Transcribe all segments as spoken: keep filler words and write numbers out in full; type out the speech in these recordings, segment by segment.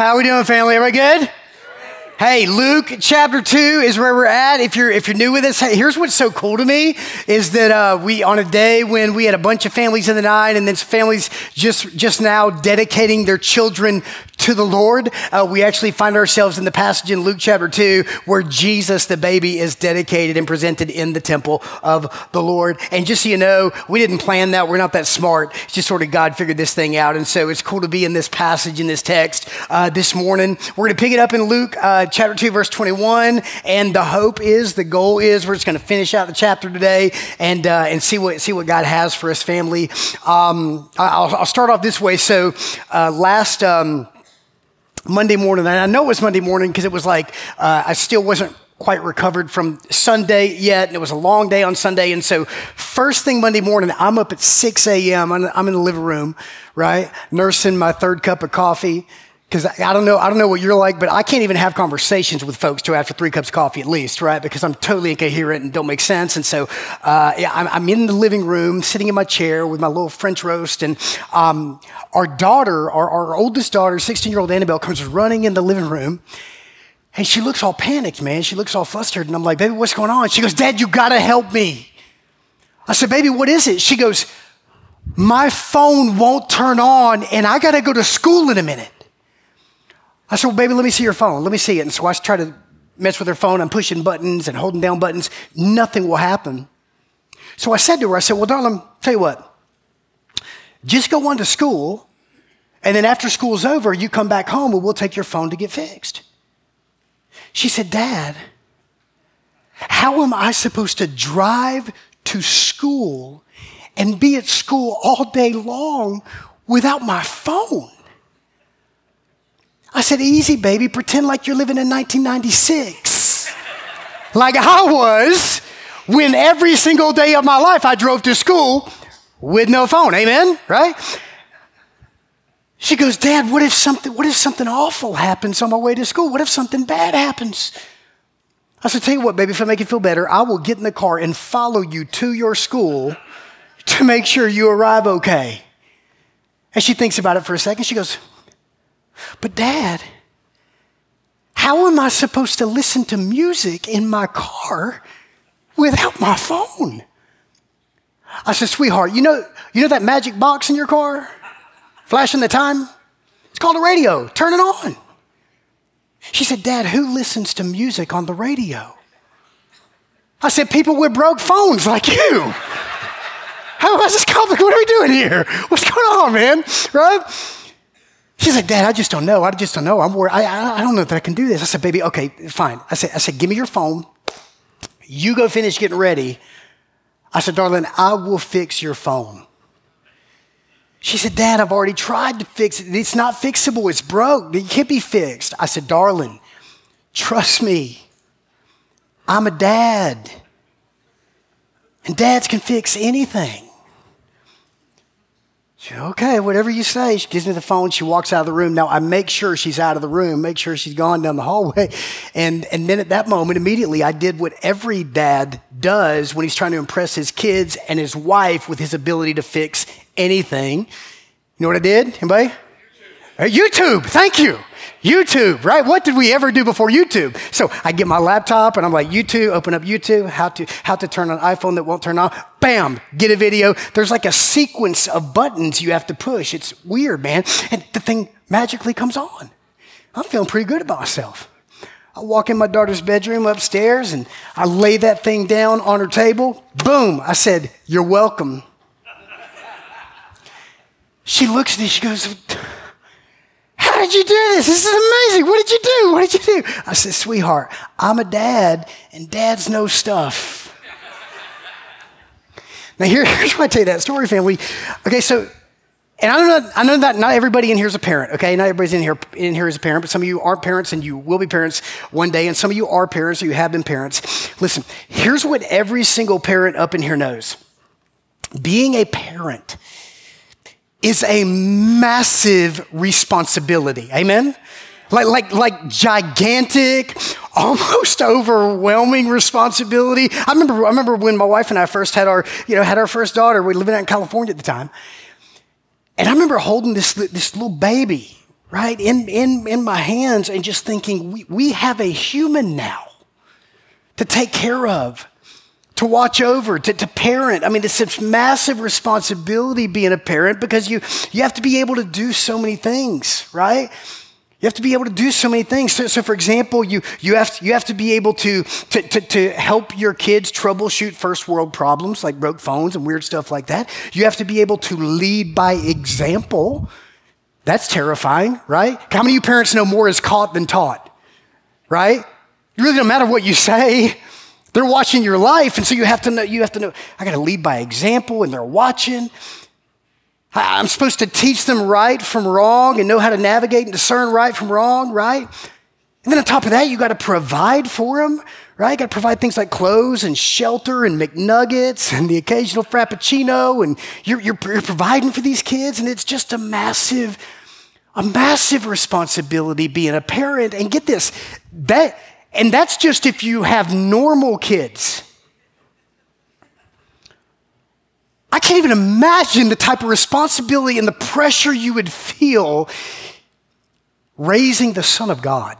How we doing, family? Everybody good? Hey, Luke chapter two is where we're at. If you're if you're new with us, hey, here's what's so cool to me is that uh, we on a day when we had a bunch of families in the night, and then families just just now dedicating their children to the Lord, uh, we actually find ourselves in the passage in Luke chapter two where Jesus, the baby, is dedicated and presented in the temple of the Lord. And just so you know, we didn't plan that. We're not that smart. It's just sort of God figured this thing out. And so it's cool to be in this passage, in this text uh, this morning. We're going to pick it up in Luke uh, chapter two, verse twenty-one. And the hope is, the goal is, we're just going to finish out the chapter today and uh, and see what see what God has for us, family. Um, I'll, I'll start off this way. So uh, last... Um, Monday morning, and I know it was Monday morning because it was like uh, I still wasn't quite recovered from Sunday yet, and it was a long day on Sunday, and so first thing Monday morning, I'm up at six a.m., I'm, I'm in the living room, right, nursing my third cup of coffee, because I, I don't know I don't know what you're like, but I can't even have conversations with folks till after three cups of coffee at least, right, because I'm totally incoherent and don't make sense, and so uh, yeah, I'm, I'm in the living room, sitting in my chair with my little French roast, and um, our daughter, our, our oldest daughter, sixteen-year-old Annabelle, comes running in the living room, and she looks all panicked, man. She looks all flustered, and I'm like, baby, what's going on? She goes, Dad, you gotta help me. I said, baby, what is it? She goes, my phone won't turn on, and I gotta go to school in a minute. I said, well, baby, let me see your phone. Let me see it. And so I try to mess with her phone. I'm pushing buttons and holding down buttons. Nothing will happen. So I said to her, I said, well, darling, tell you what, just go on to school, and then after school's over, you come back home and we'll take your phone to get fixed. She said, Dad, how am I supposed to drive to school and be at school all day long without my phone? I said, easy, baby. Pretend like you're living in nineteen ninety-six. Like I was when every single day of my life I drove to school with no phone. Amen? Right? She goes, Dad, what if something, what if something awful happens on my way to school? What if something bad happens? I said, tell you what, baby, if I make you feel better, I will get in the car and follow you to your school to make sure you arrive okay. And she thinks about it for a second. She goes, but Dad, how am I supposed to listen to music in my car without my phone? I said, sweetheart, you know, you know that magic box in your car? Flashing the time? It's called a radio. Turn it on. She said, Dad, who listens to music on the radio? I said, people with broke phones like you. How is this complicated? What are we doing here? What's going on, man? Right? She's like, Dad, I just don't know. I just don't know. I'm worried. I, I, I don't know that I can do this. I said, baby, okay, fine. I said, I said, give me your phone. You go finish getting ready. I said, darling, I will fix your phone. She said, Dad, I've already tried to fix it. It's not fixable. It's broke. It can't be fixed. I said, darling, trust me. I'm a dad. And dads can fix anything. She said, okay, whatever you say. She gives me the phone. She walks out of the room. Now, I make sure she's out of the room, make sure she's gone down the hallway. And, and then at that moment, immediately, I did what every dad does when he's trying to impress his kids and his wife with his ability to fix anything. You know what I did? Anybody? YouTube. YouTube. Thank you. YouTube, right? What did we ever do before YouTube? So I get my laptop and I'm like, YouTube, open up YouTube, how to how to turn on an iPhone that won't turn on. Bam, get a video. There's like a sequence of buttons you have to push. It's weird, man. And the thing magically comes on. I'm feeling pretty good about myself. I walk in my daughter's bedroom upstairs and I lay that thing down on her table. Boom. I said, you're welcome. She looks at me, she goes, how did you do this? This is amazing. What did you do? What did you do? I said, sweetheart, I'm a dad, and dads know stuff. Now, here, here's why I tell you that story, family. Okay, so, and I know, I know that not everybody in here is a parent, okay? Not everybody's in here, in here is a parent, but some of you aren't parents, and you will be parents one day, and some of you are parents, or you have been parents. Listen, here's what every single parent up in here knows. Being a parent is a massive responsibility. Amen? Like, like, like gigantic, almost overwhelming responsibility. I remember, I remember when my wife and I first had our, you know, had our first daughter. We were living out in California at the time. And I remember holding this, this little baby right, in, in, in my hands and just thinking, we, we have a human now to take care of, to watch over, to, to parent. I mean, it's such massive responsibility being a parent because you, you have to be able to do so many things, right? You have to be able to do so many things. So, so for example, you, you, have to, you have to be able to, to, to, to help your kids troubleshoot first world problems like broke phones and weird stuff like that. You have to be able to lead by example. That's terrifying, right? How many of you parents know more is caught than taught, right? It really don't matter what you say. They're watching your life, and so you have to know, you have to know, I got to lead by example, and they're watching. I'm supposed to teach them right from wrong and know how to navigate and discern right from wrong, right? And then on top of that, you got to provide for them, right? You got to provide things like clothes and shelter and McNuggets and the occasional Frappuccino, and you're, you're, you're providing for these kids, and it's just a massive, a massive responsibility being a parent. And get this, that, and that's just if you have normal kids. I can't even imagine the type of responsibility and the pressure you would feel raising the Son of God.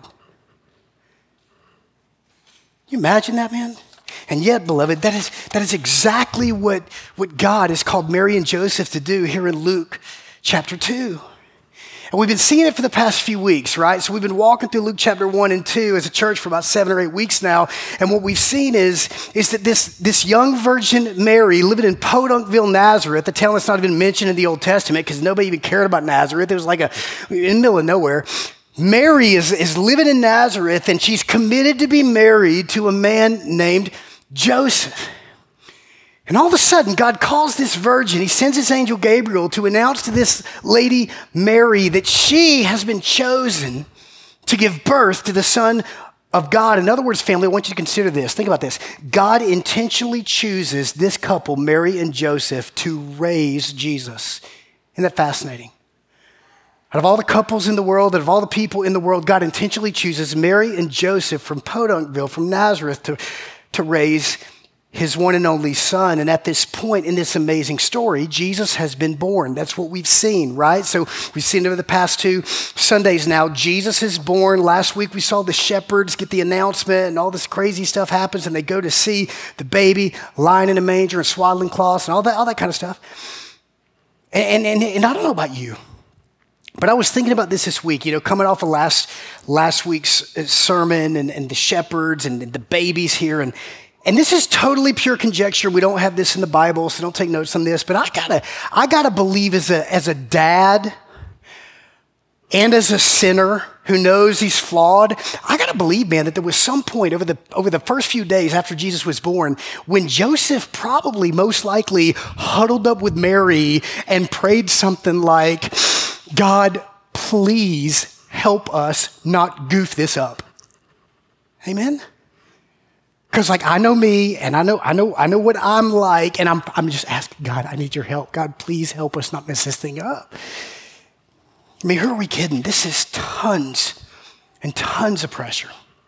Can you imagine that, man? And yet, beloved, that is, that is exactly what, what God has called Mary and Joseph to do here in Luke chapter two. And we've been seeing it for the past few weeks, right? So we've been walking through Luke chapter one and two as a church for about seven or eight weeks now. And what we've seen is, is that this, this young virgin Mary living in Podunkville, Nazareth, the town that's not even mentioned in the Old Testament because nobody even cared about Nazareth. It was like a, in the middle of nowhere. Mary is, is living in Nazareth, and she's committed to be married to a man named Joseph. And all of a sudden, God calls this virgin. He sends his angel Gabriel to announce to this lady, Mary, that she has been chosen to give birth to the Son of God. In other words, family, I want you to consider this. Think about this. God intentionally chooses this couple, Mary and Joseph, to raise Jesus. Isn't that fascinating? Out of all the couples in the world, out of all the people in the world, God intentionally chooses Mary and Joseph from Podunkville, from Nazareth, to, to raise his one and only Son. And at this point in this amazing story, Jesus has been born. That's what we've seen, right? So we've seen over the past two Sundays now, Jesus is born. Last week we saw the shepherds get the announcement and all this crazy stuff happens, and they go to see the baby lying in a manger and swaddling cloths and all that, all that kind of stuff. And, and, and I don't know about you, but I was thinking about this this week, you know, coming off of last, last week's sermon and, and the shepherds and the babies here. And And this is totally pure conjecture. We don't have this in the Bible, so don't take notes on this. But I gotta, I gotta believe as a, as a dad and as a sinner who knows he's flawed, I gotta believe, man, that there was some point over the, over the first few days after Jesus was born when Joseph probably most likely huddled up with Mary and prayed something like, God, please help us not goof this up. Amen? Because like I know me, and I know I know I know what I'm like, and I'm I'm just asking God, I need your help. God, please help us not mess this thing up. I mean, who are we kidding? This is tons and tons of pressure.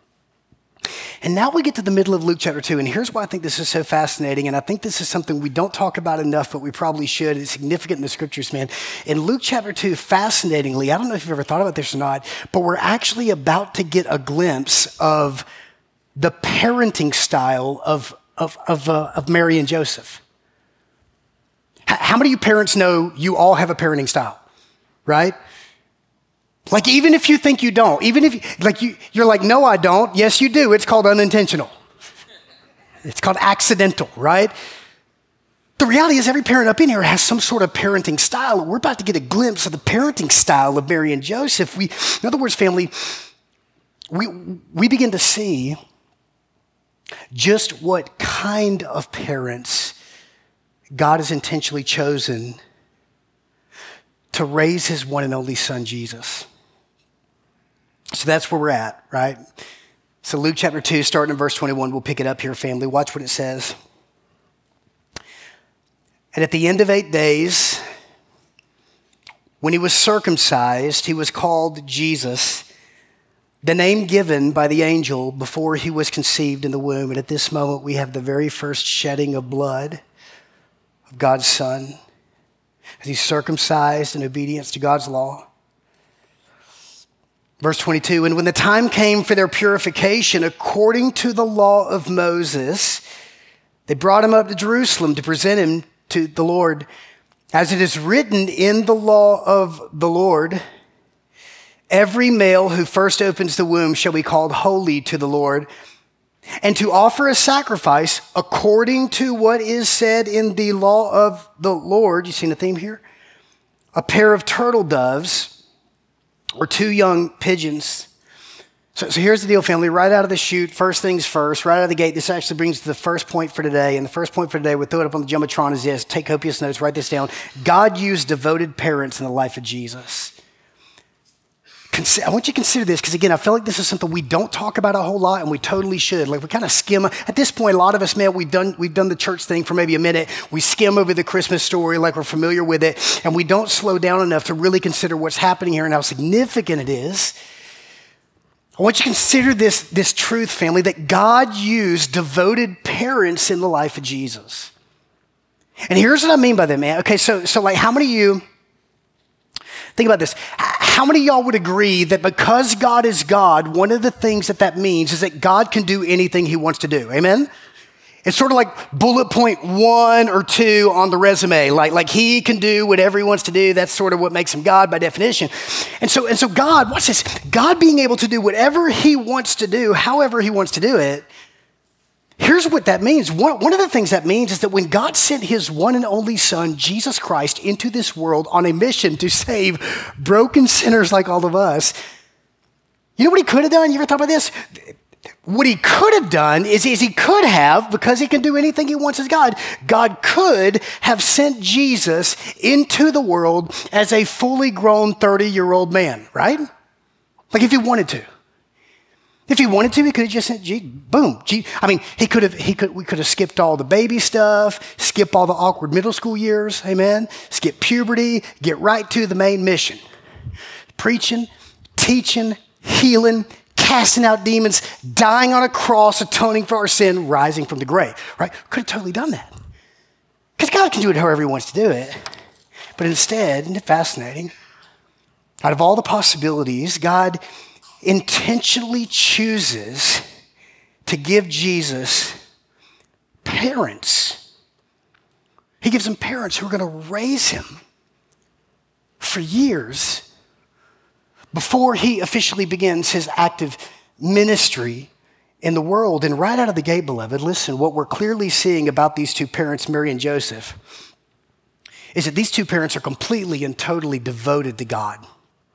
And now we get to the middle of Luke chapter two, and here's why I think this is so fascinating, and I think this is something we don't talk about enough, but we probably should. It's significant in the scriptures, man. In Luke chapter two, fascinatingly, I don't know if you've ever thought about this or not, but we're actually about to get a glimpse of the parenting style of, of, of, uh, of Mary and Joseph. H- how many of you parents know you all have a parenting style, right? Like even if you think you don't, even if you, like you, you're like, no, I don't. Yes, you do. It's called unintentional. It's called accidental, right? The reality is every parent up in here has some sort of parenting style. We're about to get a glimpse of the parenting style of Mary and Joseph. We, in other words, family, we, we begin to see just what kind of parents God has intentionally chosen to raise his one and only Son, Jesus. So that's where we're at, right? So Luke chapter two, starting in verse twenty-one, we'll pick it up here, family. Watch what it says. And at the end of eight days, when he was circumcised, he was called Jesus, the name given by the angel before he was conceived in the womb. And at this moment, we have the very first shedding of blood of God's Son as he's circumcised in obedience to God's law. Verse twenty-two, and when the time came for their purification, according to the law of Moses, they brought him up to Jerusalem to present him to the Lord. As it is written in the law of the Lord, every male who first opens the womb shall be called holy to the Lord, and to offer a sacrifice according to what is said in the law of the Lord. You seen the theme here? A pair of turtle doves or two young pigeons. So, so here's the deal, family. Right out of the chute, first things first, right out of the gate, this actually brings to the first point for today. And the first point for today, we'll throw it up on the Jumbotron, is this. Take copious notes, write this down. God used devoted parents in the life of Jesus. I want you to consider this, because again, I feel like this is something we don't talk about a whole lot, and we totally should. Like, we kind of skim. At this point, a lot of us, man, we've done we've done the church thing for maybe a minute. We skim over the Christmas story like we're familiar with it, and we don't slow down enough to really consider what's happening here and how significant it is. I want you to consider this, this truth, family, that God used devoted parents in the life of Jesus. And here's what I mean by that, man. Okay, so, so like, how many of you, think about this. How many of y'all would agree that because God is God, one of the things that that means is that God can do anything he wants to do? Amen? It's sort of like bullet point one or two on the resume. Like, like he can do whatever he wants to do. That's sort of what makes him God by definition. And so, and so God, watch this. God being able to do whatever he wants to do, however he wants to do it, here's what that means. One, one of the things that means is that when God sent his one and only son, Jesus Christ, into this world on a mission to save broken sinners like all of us, you know what he could have done? You ever thought about this? What he could have done is, is he could have, because he can do anything he wants as God, God could have sent Jesus into the world as a fully grown thirty-year-old man, right? Like if he wanted to. If he wanted to, he could have just said, Gee, boom. Gee. I mean, he could have, he could, we could have skipped all the baby stuff, skip all the awkward middle school years, amen? Skip puberty, get right to the main mission. Preaching, teaching, healing, casting out demons, dying on a cross, atoning for our sin, rising from the grave, right? Could have totally done that. Because God can do it however he wants to do it. But instead, isn't it fascinating? Out of all the possibilities, God intentionally chooses to give Jesus parents. He gives him parents who are going to raise him for years before he officially begins his active ministry in the world. And right out of the gate, beloved, listen, what we're clearly seeing about these two parents, Mary and Joseph, is that these two parents are completely and totally devoted to God.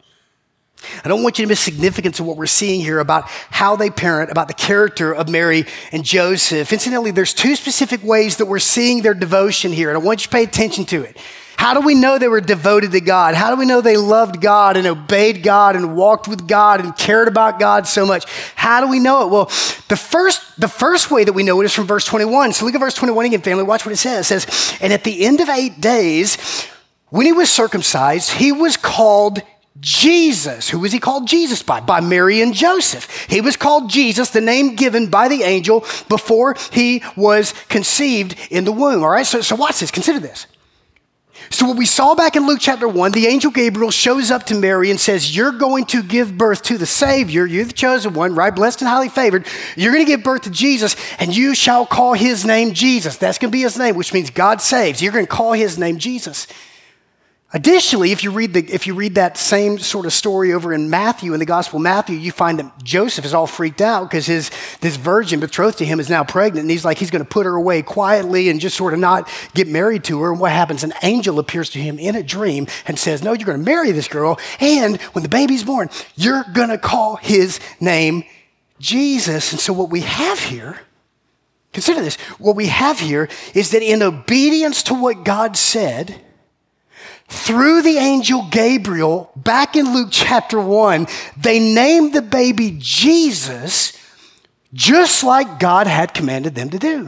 I don't want you to miss significance of what we're seeing here about how they parent, about the character of Mary and Joseph. Incidentally, there's two specific ways that we're seeing their devotion here, and I want you to pay attention to it. How do we know they were devoted to God? How do we know they loved God and obeyed God and walked with God and cared about God so much? How do we know it? Well, the first, the first way that we know it is from verse twenty-one. So look at verse twenty-one again, family. Watch what it says. It says, and at the end of eight days, when he was circumcised, he was called Jesus. Who was he called Jesus by? By Mary and Joseph. He was called Jesus, the name given by the angel before he was conceived in the womb. All right, so, so watch this. Consider this. So what we saw back in Luke chapter one, the angel Gabriel shows up to Mary and says, you're going to give birth to the Savior. You're the chosen one, right? Blessed and highly favored. You're going to give birth to Jesus, and you shall call his name Jesus. That's going to be his name, which means God saves. You're going to call his name Jesus. Additionally, if you read the if you read that same sort of story over in Matthew, in the Gospel of Matthew, you find that Joseph is all freaked out because his this virgin betrothed to him is now pregnant, and he's like he's going to put her away quietly and just sort of not get married to her. And what happens? An angel appears to him in a dream and says, "No, you're going to marry this girl, and when the baby's born, you're going to call his name Jesus." And so what we have here, consider this, what we have here is that in obedience to what God said, through the angel Gabriel, back in Luke chapter one, they named the baby Jesus just like God had commanded them to do.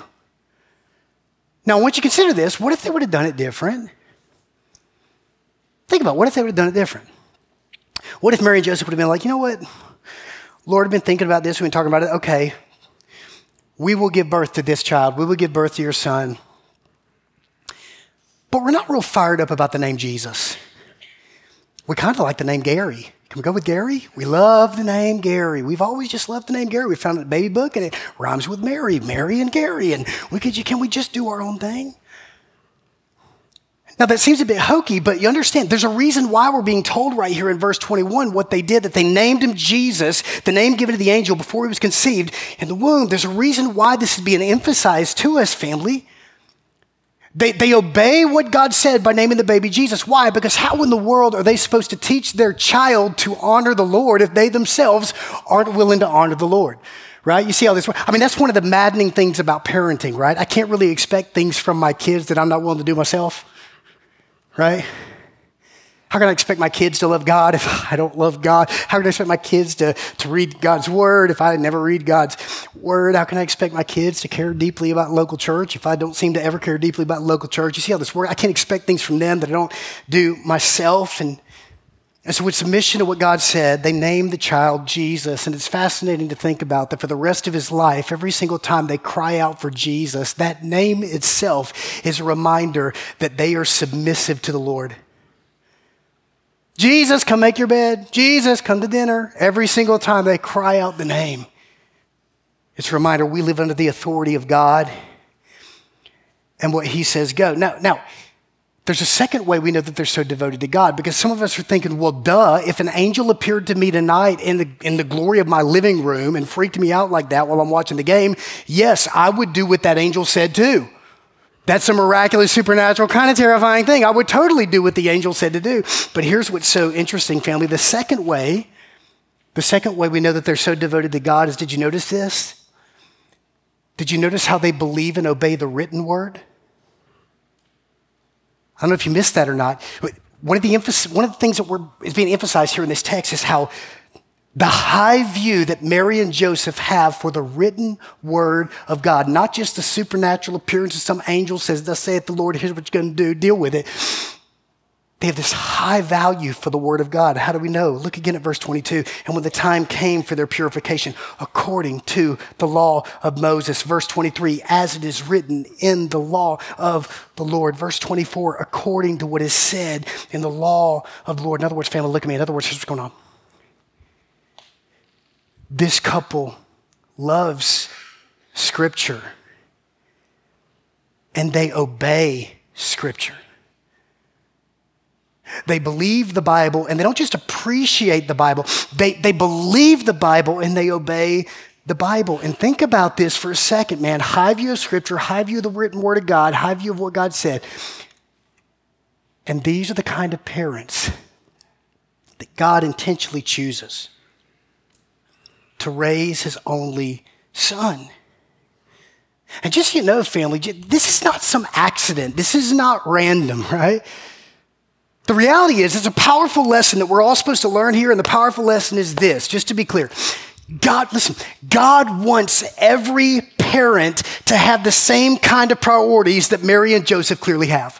Now, I want you to consider this. What if they would have done it different? Think about it. What if they would have done it different? What if Mary and Joseph would have been like, you know what? Lord, I've been thinking about this. We've been talking about it. Okay, we will give birth to this child. We will give birth to your son. But we're not real fired up about the name Jesus. We kind of like the name Gary. Can we go with Gary? We love the name Gary. We've always just loved the name Gary. We found it in a baby book and it rhymes with Mary, Mary and Gary. And we could, can we just do our own thing? Now that seems a bit hokey, but you understand there's a reason why we're being told right here in verse twenty-one what they did, that they named him Jesus, the name given to the angel before he was conceived in the womb. There's a reason why this is being emphasized to us, family. They, they obey what God said by naming the baby Jesus. Why? Because how in the world are they supposed to teach their child to honor the Lord if they themselves aren't willing to honor the Lord? Right? You see how this works? I mean, that's one of the maddening things about parenting, right? I can't really expect things from my kids that I'm not willing to do myself. Right? How can I expect my kids to love God if I don't love God? How can I expect my kids to, to read God's word if I never read God's word? How can I expect my kids to care deeply about local church if I don't seem to ever care deeply about local church? You see how this works? I can't expect things from them that I don't do myself. And, and so with submission to what God said, they named the child Jesus. And it's fascinating to think about that for the rest of his life, every single time they cry out for Jesus, that name itself is a reminder that they are submissive to the Lord. Jesus, come make your bed. Jesus, come to dinner. Every single time they cry out the name, it's a reminder we live under the authority of God and what he says go. Now, now, there's a second way we know that they're so devoted to God, because some of us are thinking, well, duh, if an angel appeared to me tonight in the, in the glory of my living room and freaked me out like that while I'm watching the game, yes, I would do what that angel said too. That's a miraculous, supernatural, kind of terrifying thing. I would totally do what the angel said to do. But here's what's so interesting, family. The second way, the second way we know that they're so devoted to God is, did you notice this? Did you notice how they believe and obey the written word? I don't know if you missed that or not. One of the, emphasis, one of the things that we're, is being emphasized here in this text is how the high view that Mary and Joseph have for the written word of God, not just the supernatural appearance of some angel says, thus saith the Lord, here's what you're going to do, deal with it. They have this high value for the word of God. How do we know? Look again at verse twenty-two. And when the time came for their purification, according to the law of Moses. Verse twenty-three, as it is written in the law of the Lord. Verse twenty-four, according to what is said in the law of the Lord. In other words, family, look at me. In other words, here's what's going on. This couple loves Scripture, and they obey Scripture. They believe the Bible, and they don't just appreciate the Bible. They, they believe the Bible, and they obey the Bible. And think about this for a second, man. High view of Scripture, high view of the written word of God, high view of what God said. And these are the kind of parents that God intentionally chooses to raise his only son. And just so you know, family, this is not some accident. This is not random, right? The reality is, it's a powerful lesson that we're all supposed to learn here, and the powerful lesson is this, just to be clear. God, listen, God wants every parent to have the same kind of priorities that Mary and Joseph clearly have.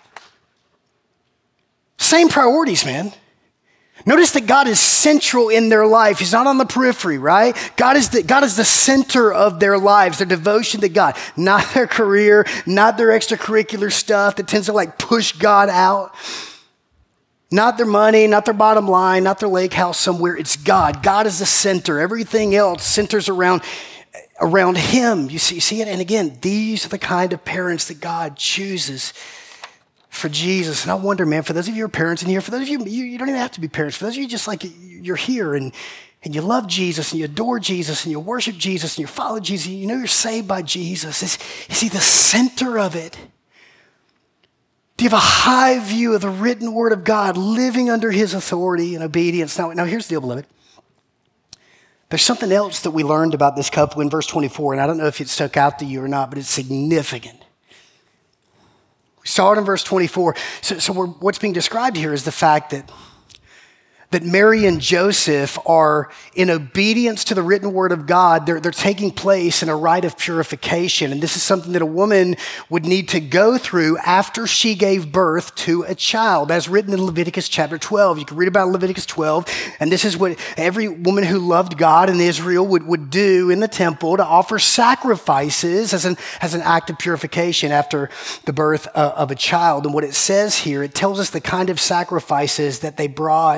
Same priorities, man. Notice that God is central in their life. He's not on the periphery, right? God is the, God is the center of their lives, their devotion to God, not their career, not their extracurricular stuff that tends to like push God out. Not their money, not their bottom line, not their lake house somewhere. It's God. God is the center. Everything else centers around, around him. You see, you see it? And again, these are the kind of parents that God chooses for Jesus. And I wonder, man, for those of you who are parents in here, for those of you, you, you don't even have to be parents. For those of you just like you're here and, and you love Jesus and you adore Jesus and you worship Jesus and you follow Jesus, and you know you're saved by Jesus. Is, is he the center of it? Do you have a high view of the written word of God, living under his authority and obedience? Now, now here's the deal, beloved. There's something else that we learned about this couple in verse twenty-four, and I don't know if it stuck out to you or not, but it's significant. We saw it in verse twenty-four. So, so we're, what's being described here is the fact that, that Mary and Joseph are, in obedience to the written word of God, they're, they're taking place in a rite of purification. And this is something that a woman would need to go through after she gave birth to a child, as written in Leviticus chapter twelve. You can read about Leviticus twelve, and this is what every woman who loved God in Israel would, would do in the temple to offer sacrifices as an, as an act of purification after the birth uh, of a child. And what it says here, it tells us the kind of sacrifices that they brought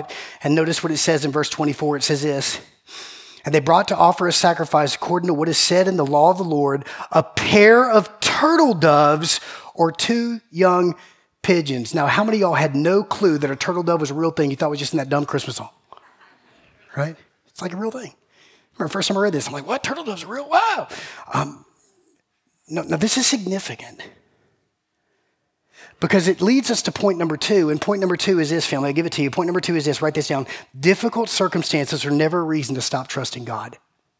And notice what it says in verse twenty-four. It says this, and they brought to offer a sacrifice according to what is said in the law of the Lord, a pair of turtle doves or two young pigeons. Now, how many of y'all had no clue that a turtle dove was a real thing? You thought it was just in that dumb Christmas song, right? It's like a real thing. I remember the first time I read this, I'm like, what? Turtle doves are real? Wow. Um, no, no, this is significant because it leads us to point number two. And point number two is this, family. I'll give it to you. Point number two is this. Write this down. Difficult circumstances are never a reason to stop trusting God.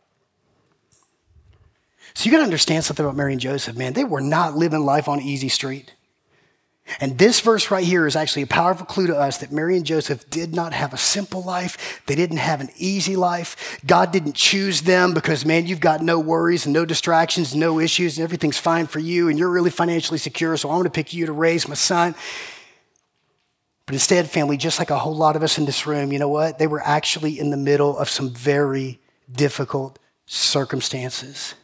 So you got to understand something about Mary and Joseph, man. They were not living life on easy street. And this verse right here is actually a powerful clue to us that Mary and Joseph did not have a simple life. They didn't have an easy life. God didn't choose them because, man, you've got no worries and no distractions, no issues, and everything's fine for you, and you're really financially secure, so I'm going to pick you to raise my son. But instead, family, just like a whole lot of us in this room, you know what? They were actually in the middle of some very difficult circumstances.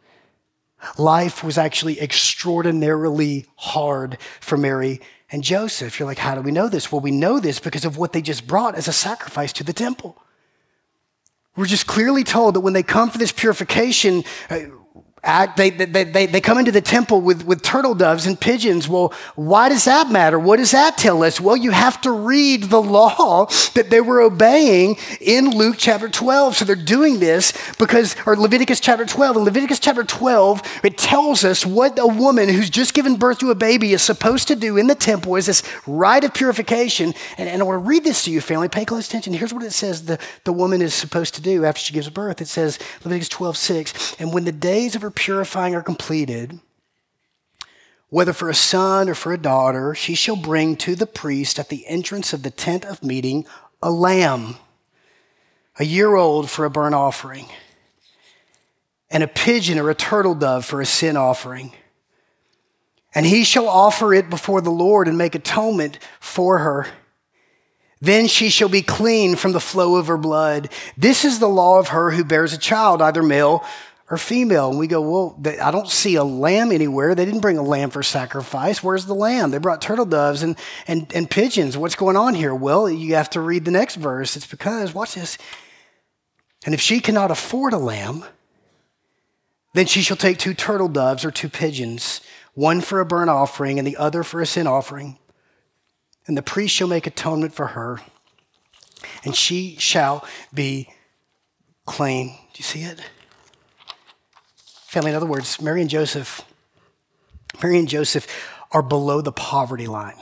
Life was actually extraordinarily hard for Mary and Joseph. You're like, how do we know this? Well, we know this because of what they just brought as a sacrifice to the temple. We're just clearly told that when they come for this purification uh, act, they, they, they, they come into the temple with, with turtle doves and pigeons. Well, why does that matter? What does that tell us? Well, you have to read the law that they were obeying in Luke chapter twelve. So they're doing this because, or Leviticus chapter twelve. In Leviticus chapter twelve, it tells us what a woman who's just given birth to a baby is supposed to do in the temple is this rite of purification. And, and I want to read this to you, family. Pay close attention. Here's what it says the, the woman is supposed to do after she gives birth. It says, Leviticus twelve six, and when the days of her purifying are completed, whether for a son or for a daughter, she shall bring to the priest at the entrance of the tent of meeting a lamb, a year old for a burnt offering, and a pigeon or a turtle dove for a sin offering. And he shall offer it before the Lord and make atonement for her. Then she shall be clean from the flow of her blood. This is the law of her who bears a child, either male or female. And we go, well, I don't see a lamb anywhere. They didn't bring a lamb for sacrifice. Where's the lamb? They brought turtle doves and, and, and pigeons. What's going on here? Well, you have to read the next verse. It's because, watch this. And if she cannot afford a lamb, then she shall take two turtle doves or two pigeons, one for a burnt offering and the other for a sin offering. And the priest shall make atonement for her, and she shall be clean. Do you see it? Family, in other words, Mary and Joseph, Mary and Joseph are below the poverty line.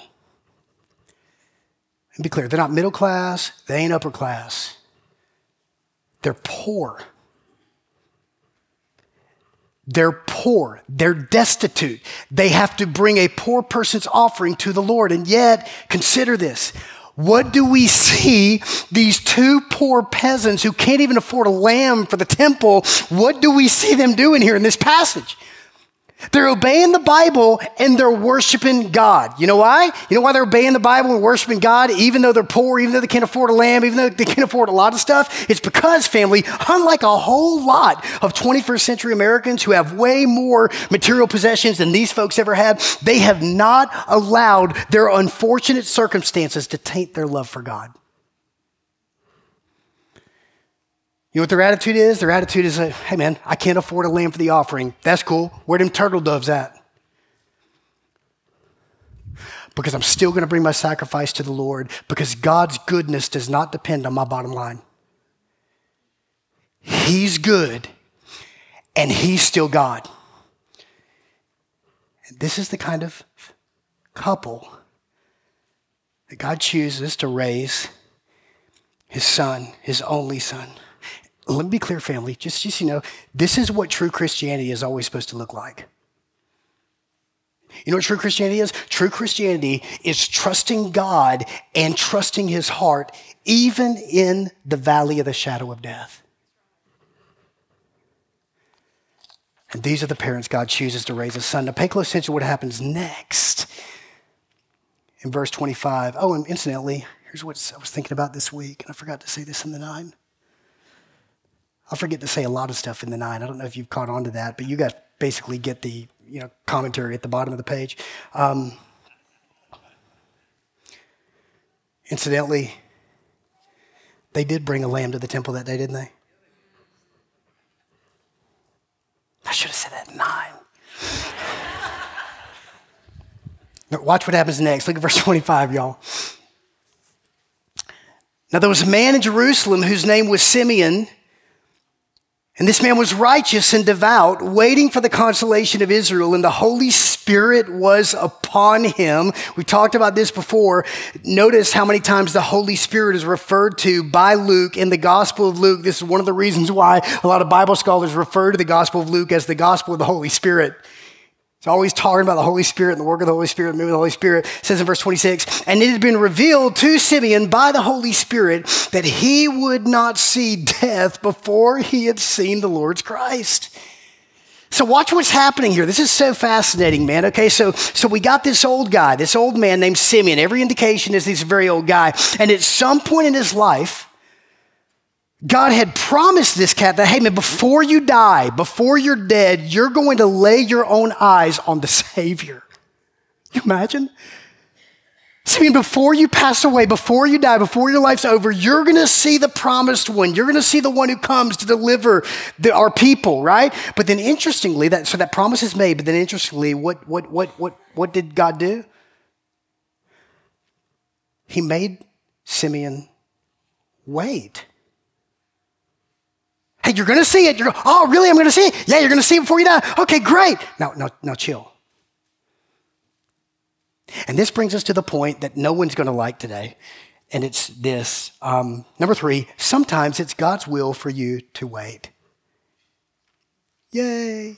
And be clear, they're not middle class, they ain't upper class. They're poor. They're poor. They're destitute. They have to bring a poor person's offering to the Lord. And yet, consider this. What do we see these two poor peasants who can't even afford a lamb for the temple, what do we see them doing here in this passage? They're obeying the Bible and they're worshiping God. You know why? You know why they're obeying the Bible and worshiping God even though they're poor, even though they can't afford a lamb, even though they can't afford a lot of stuff? It's because, family, unlike a whole lot of twenty-first century Americans who have way more material possessions than these folks ever had, they have not allowed their unfortunate circumstances to taint their love for God. You know what their attitude is? Their attitude is, uh, hey man, I can't afford a lamb for the offering. That's cool. Where them turtle doves at? Because I'm still going to bring my sacrifice to the Lord because God's goodness does not depend on my bottom line. He's good and he's still God. And this is the kind of couple that God chooses to raise his son, his only son. Let me be clear, family, just, just, you know, this is what true Christianity is always supposed to look like. You know what true Christianity is? True Christianity is trusting God and trusting his heart, even in the valley of the shadow of death. And these are the parents God chooses to raise a son. Now pay close attention to what happens next in verse twenty-five. Oh, and incidentally, here's what I was thinking about this week, and I forgot to say this in the nine. I forget to say a lot of stuff in the nine. I don't know if you've caught on to that, but you guys basically get the you know commentary at the bottom of the page. Um, incidentally, They did bring a lamb to the temple that day, didn't they? I should have said that at nine. Now watch what happens next. Look at verse twenty-five, y'all. Now there was a man in Jerusalem whose name was Simeon, and this man was righteous and devout, waiting for the consolation of Israel, and the Holy Spirit was upon him. We talked about this before. Notice how many times the Holy Spirit is referred to by Luke in the Gospel of Luke. This is one of the reasons why a lot of Bible scholars refer to the Gospel of Luke as the Gospel of the Holy Spirit. It's always talking about the Holy Spirit and the work of the Holy Spirit, the move of the Holy Spirit. It says in verse twenty-six, and it had been revealed to Simeon by the Holy Spirit that he would not see death before he had seen the Lord's Christ. So watch what's happening here. This is so fascinating, man. Okay, so, so we got this old guy, this old man named Simeon. Every indication is he's a very old guy. And at some point in his life, God had promised this cat that, hey man, before you die, before you're dead, you're going to lay your own eyes on the Savior. Can you imagine? I mean, before you pass away, before you die, before your life's over, you're going to see the promised one. You're going to see the one who comes to deliver the, our people, right? But then interestingly, that so that promise is made, but then interestingly, what what what what what did God do? He made Simeon wait. Hey, you're going to see it. You're going, oh, really? I'm going to see it? Yeah, you're going to see it before you die. Okay, great. Now, no, no, chill. And this brings us to the point that no one's going to like today, and it's this. Um, number three, sometimes it's God's will for you to wait. Yay.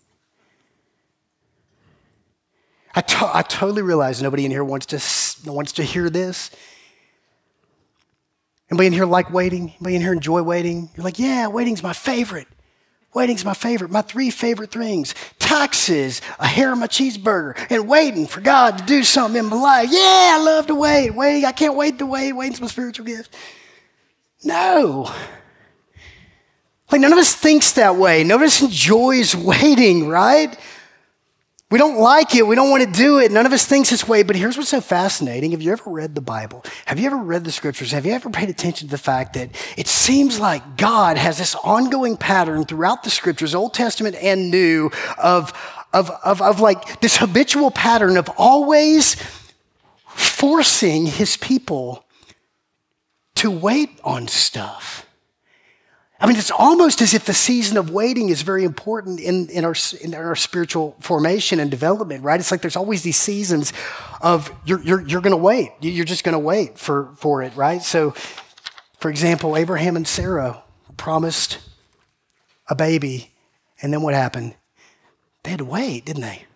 I, to- I totally realize nobody in here wants to, wants to hear this. Anybody in here like waiting? Anybody in here enjoy waiting? You're like, yeah, waiting's my favorite. Waiting's my favorite. My three favorite things. Taxes, a hair of my cheeseburger, and waiting for God to do something in my life. Yeah, I love to wait. Waiting, I can't wait to wait. Waiting's my spiritual gift. No. Like none of us thinks that way. None of us enjoys waiting, right? We don't like it. We don't want to do it. None of us thinks this way. But here's what's so fascinating. Have you ever read the Bible? Have you ever read the scriptures? Have you ever paid attention to the fact that it seems like God has this ongoing pattern throughout the scriptures, Old Testament and New, of, of, of, of like this habitual pattern of always forcing his people to wait on stuff. I mean, it's almost as if the season of waiting is very important in, in, our, in our spiritual formation and development, right? It's like there's always these seasons of you're, you're, you're going to wait. You're just going to wait for, for it, right? So, for example, Abraham and Sarah promised a baby, and then what happened? They had to wait, didn't they?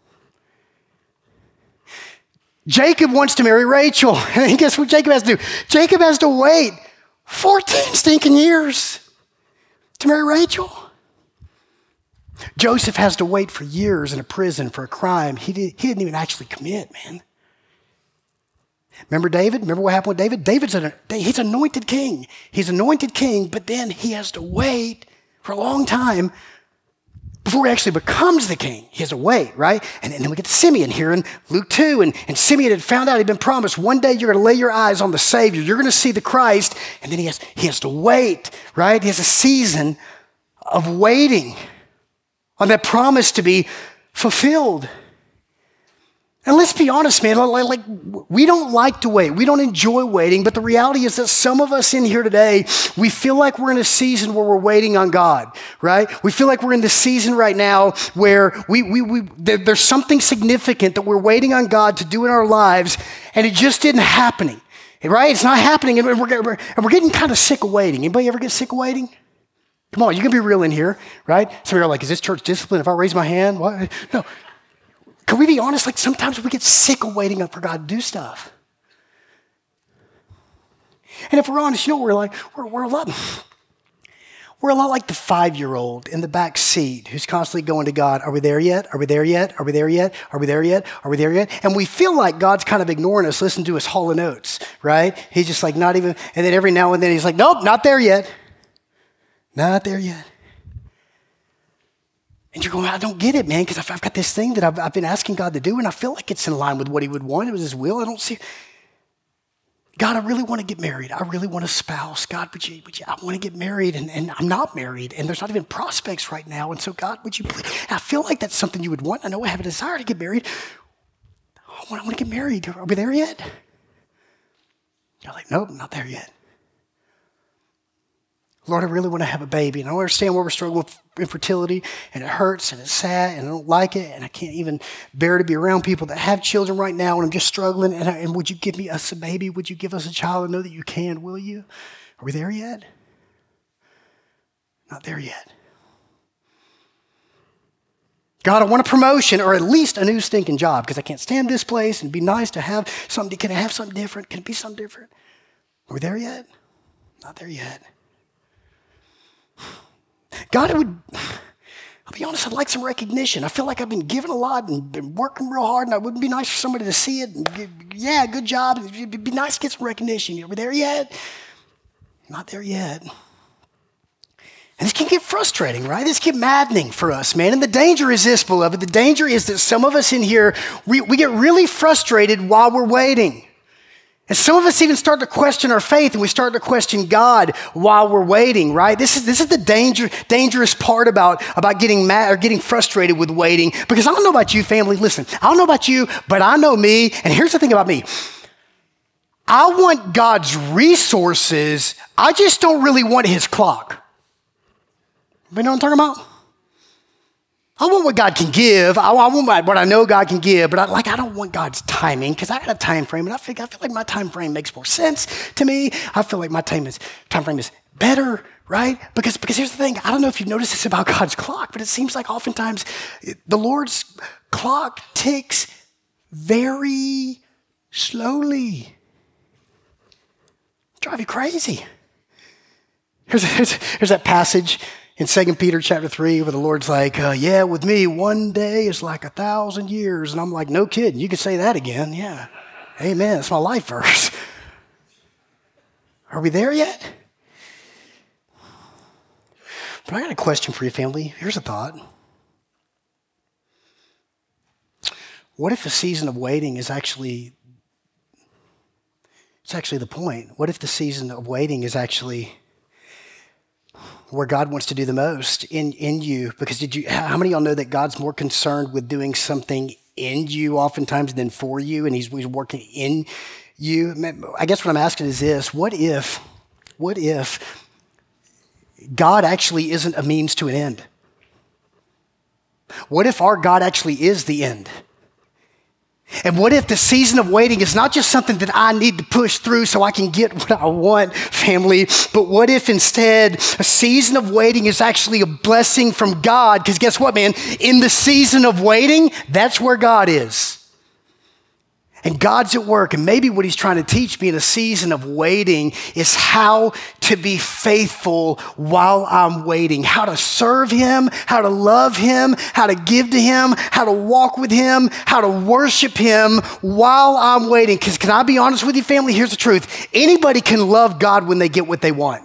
Jacob wants to marry Rachel, and guess what Jacob has to do? Jacob has to wait fourteen stinking years to marry Rachel. Joseph has to wait for years in a prison for a crime he, did, he didn't even actually commit, man. Remember David? Remember what happened with David? David's an, he's anointed king. He's anointed king, but then he has to wait for a long time before he actually becomes the king. He has to wait, right? And, and then we get to Simeon here in Luke two. And, and Simeon had found out, he'd been promised, one day you're going to lay your eyes on the Savior. You're going to see the Christ. And then he has, he has to wait, right? He has a season of waiting on that promise to be fulfilled. And let's be honest, man, like, like we don't like to wait. We don't enjoy waiting, but the reality is that some of us in here today, we feel like we're in a season where we're waiting on God, right? We feel like we're in the season right now where we, we, we there, there's something significant that we're waiting on God to do in our lives, and it just isn't happening, right? It's not happening, and we're, we're, and we're getting kind of sick of waiting. Anybody ever get sick of waiting? Come on, you can be real in here, right? Some of you are like, is this church discipline if I raise my hand? What? No. Can we be honest? Like sometimes we get sick of waiting for God to do stuff. And if we're honest, you know what we're like? We're, we're a lot, we're a lot like the five-year-old in the back seat who's constantly going to God, are we there yet? Are we there yet? Are we there yet? Are we there yet? Are we there yet? And we feel like God's kind of ignoring us, listening to us Hall and Oates, right? He's just like not even, and then every now and then he's like, nope, not there yet. Not there yet. And you're going, I don't get it, man, because I've, I've got this thing that I've, I've been asking God to do, and I feel like it's in line with what he would want. It was his will. I don't see. God, I really want to get married. I really want a spouse. God, would you, would you I want to get married and, and I'm not married and there's not even prospects right now. And so God, would you please, I feel like that's something you would want. I know I have a desire to get married. I want, I want to get married. Are we there yet? You're like, nope, not there yet. Lord, I really want to have a baby. And I understand where we're struggling with infertility, and it hurts, and it's sad, and I don't like it, and I can't even bear to be around people that have children right now, and I'm just struggling. And, I, and would you give me us a baby? Would you give us a child? I know that you can, will you? Are we there yet? Not there yet. God, I want a promotion or at least a new stinking job because I can't stand this place and it'd be nice to have something. Can I have something different? Can it be something different? Are we there yet? Not there yet. God, it would, I'll be honest, I'd like some recognition. I feel like I've been given a lot and been working real hard, and it wouldn't be nice for somebody to see it. And give, yeah, good job. It'd be nice to get some recognition. Are we there yet? Not there yet. And this can get frustrating, right? This can get maddening for us, man. And the danger is this, beloved. The danger is that some of us in here, we, we get really frustrated while we're waiting. And some of us even start to question our faith, and we start to question God while we're waiting, right? This is this is the danger, dangerous part about, about getting mad or getting frustrated with waiting. Because I don't know about you, family. Listen, I don't know about you, but I know me. And here's the thing about me. I want God's resources. I just don't really want his clock. You know what I'm talking about? I want what God can give. I, I want what I know God can give, but I, like I don't want God's timing because I got a time frame, and I feel, I feel like my time frame makes more sense to me. I feel like my time is time frame is better, right? Because because here's the thing. I don't know if you've noticed this about God's clock, but it seems like oftentimes the Lord's clock ticks very slowly. Drive you crazy. Here's here's, here's that passage in Second Peter chapter three, where the Lord's like, uh, yeah, with me, one day is like a thousand years. And I'm like, no kidding. You can say that again. Yeah. Amen. That's my life verse. Are we there yet? But I got a question for you, family. Here's a thought. What if the season of waiting is actually, it's actually the point? What if the season of waiting is actually where God wants to do the most in, in you? Because did you? How many of y'all know that God's more concerned with doing something in you oftentimes than for you, and he's, he's working in you? I guess what I'm asking is this: What if, what if God actually isn't a means to an end? What if our God actually is the end? And what if the season of waiting is not just something that I need to push through so I can get what I want, family, but what if instead a season of waiting is actually a blessing from God? Because guess what, man? In the season of waiting, that's where God is. And God's at work, and maybe what he's trying to teach me in a season of waiting is how to be faithful while I'm waiting, how to serve him, how to love him, how to give to him, how to walk with him, how to worship him while I'm waiting. Because can I be honest with you, family? Here's the truth. Anybody can love God when they get what they want.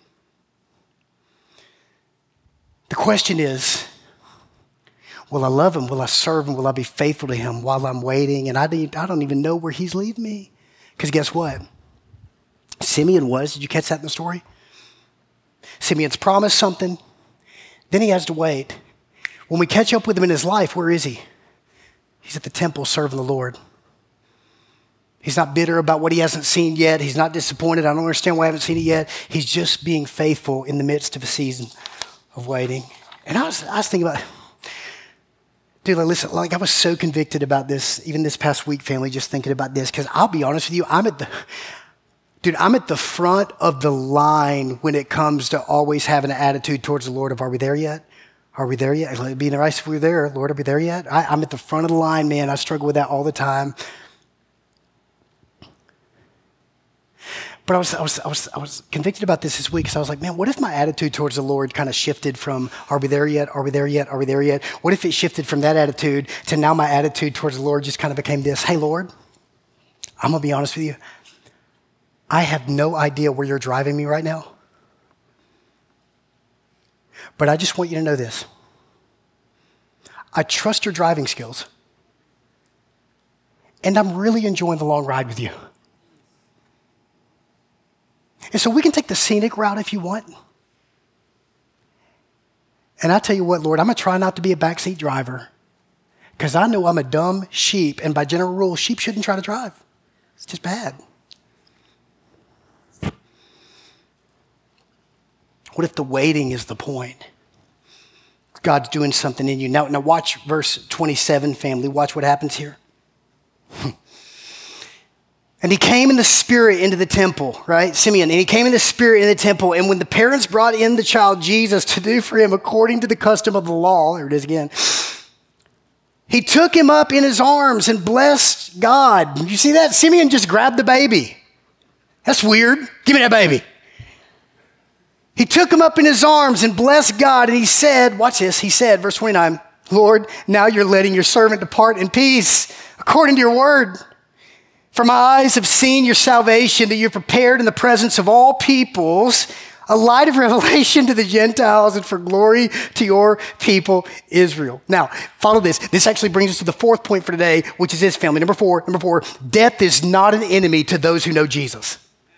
The question is, will I love him? Will I serve him? Will I be faithful to him while I'm waiting? And I, I don't even know where he's leading me. Because guess what? Simeon was. Did you catch that in the story? Simeon's promised something. Then he has to wait. When we catch up with him in his life, where is he? He's at the temple serving the Lord. He's not bitter about what he hasn't seen yet. He's not disappointed. I don't understand why I haven't seen it yet. He's just being faithful in the midst of a season of waiting. And I was, I was thinking about, dude, like, listen, like I was so convicted about this, even this past week, family, just thinking about this, because I'll be honest with you, I'm at the, dude, I'm at the front of the line when it comes to always having an attitude towards the Lord of, are we there yet? Are we there yet? It'd be nice if we were there. Lord, are we there yet? I, I'm at the front of the line, man. I struggle with that all the time. But I was, I was, I was, I was convicted about this this week because I was like, man, what if my attitude towards the Lord kind of shifted from, are we there yet? Are we there yet? Are we there yet? What if it shifted from that attitude to now my attitude towards the Lord just kind of became this, hey, Lord, I'm going to be honest with you. I have no idea where you're driving me right now. But I just want you to know this. I trust your driving skills. And I'm really enjoying the long ride with you. And so we can take the scenic route if you want. And I tell you what, Lord, I'm going to try not to be a backseat driver because I know I'm a dumb sheep, and by general rule, sheep shouldn't try to drive. It's just bad. What if the waiting is the point? God's doing something in you. Now, now watch verse twenty-seven, family. Watch what happens here. And he came in the spirit into the temple, right? Simeon. And he came in the spirit in the temple. And when the parents brought in the child Jesus to do for him according to the custom of the law, there it is again, he took him up in his arms and blessed God. You see that? Simeon just grabbed the baby. That's weird. Give me that baby. He took him up in his arms and blessed God. And he said, watch this. He said, verse twenty-nine, Lord, now you're letting your servant depart in peace according to your word. For my eyes have seen your salvation that you've prepared in the presence of all peoples, a light of revelation to the Gentiles and for glory to your people, Israel. Now, follow this. This actually brings us to the fourth point for today, which is this, family. Number four, number four, death is not an enemy to those who know Jesus.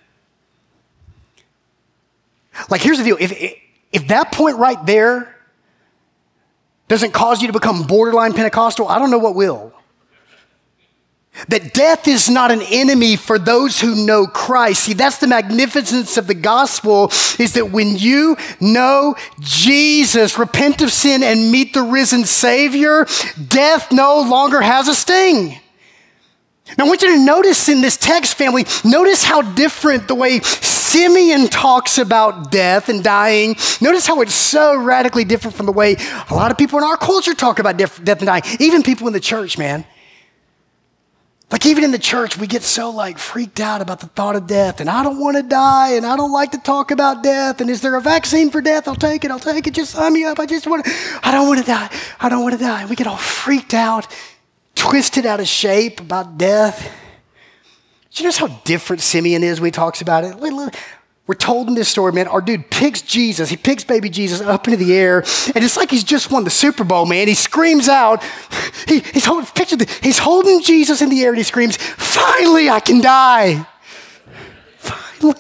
Like, here's the deal. If, if that point right there doesn't cause you to become borderline Pentecostal, I don't know what will. That death is not an enemy for those who know Christ. See, that's the magnificence of the gospel, is that when you know Jesus, repent of sin, and meet the risen Savior, death no longer has a sting. Now, I want you to notice in this text, family, notice how different the way Simeon talks about death and dying. Notice how it's so radically different from the way a lot of people in our culture talk about death and dying. Even people in the church, man. Like even in the church, we get so like freaked out about the thought of death, and I don't want to die, and I don't like to talk about death, and is there a vaccine for death? I'll take it, I'll take it, just sign me up, I just want to, I don't want to die, I don't want to die. We get all freaked out, twisted out of shape about death. Do you notice how different Simeon is when he talks about it? We're told in this story, man, our dude picks Jesus, he picks baby Jesus up into the air, and it's like he's just won the Super Bowl, man. He screams out, he, he's, holding, picture the, he's holding Jesus in the air and he screams, finally I can die. Finally.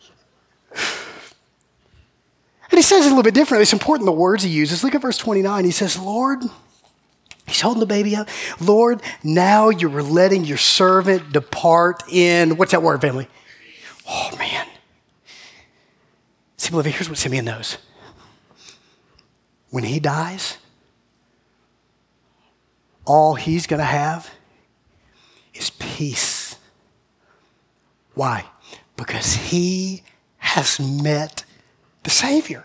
And he says it a little bit differently. It's important the words he uses. Look at verse twenty-nine. He says, Lord, he's holding the baby up. Lord, now you're letting your servant depart in, what's that word, family? Oh, man. See, beloved, here's what Simeon knows. When he dies, all he's going to have is peace. Why? Because he has met the Savior.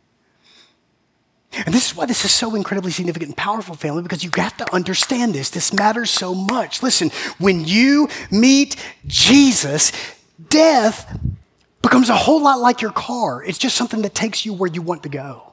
And this is why this is so incredibly significant and powerful, family, because you have to understand this. This matters so much. Listen, when you meet Jesus, death becomes a whole lot like your car. It's just something that takes you where you want to go.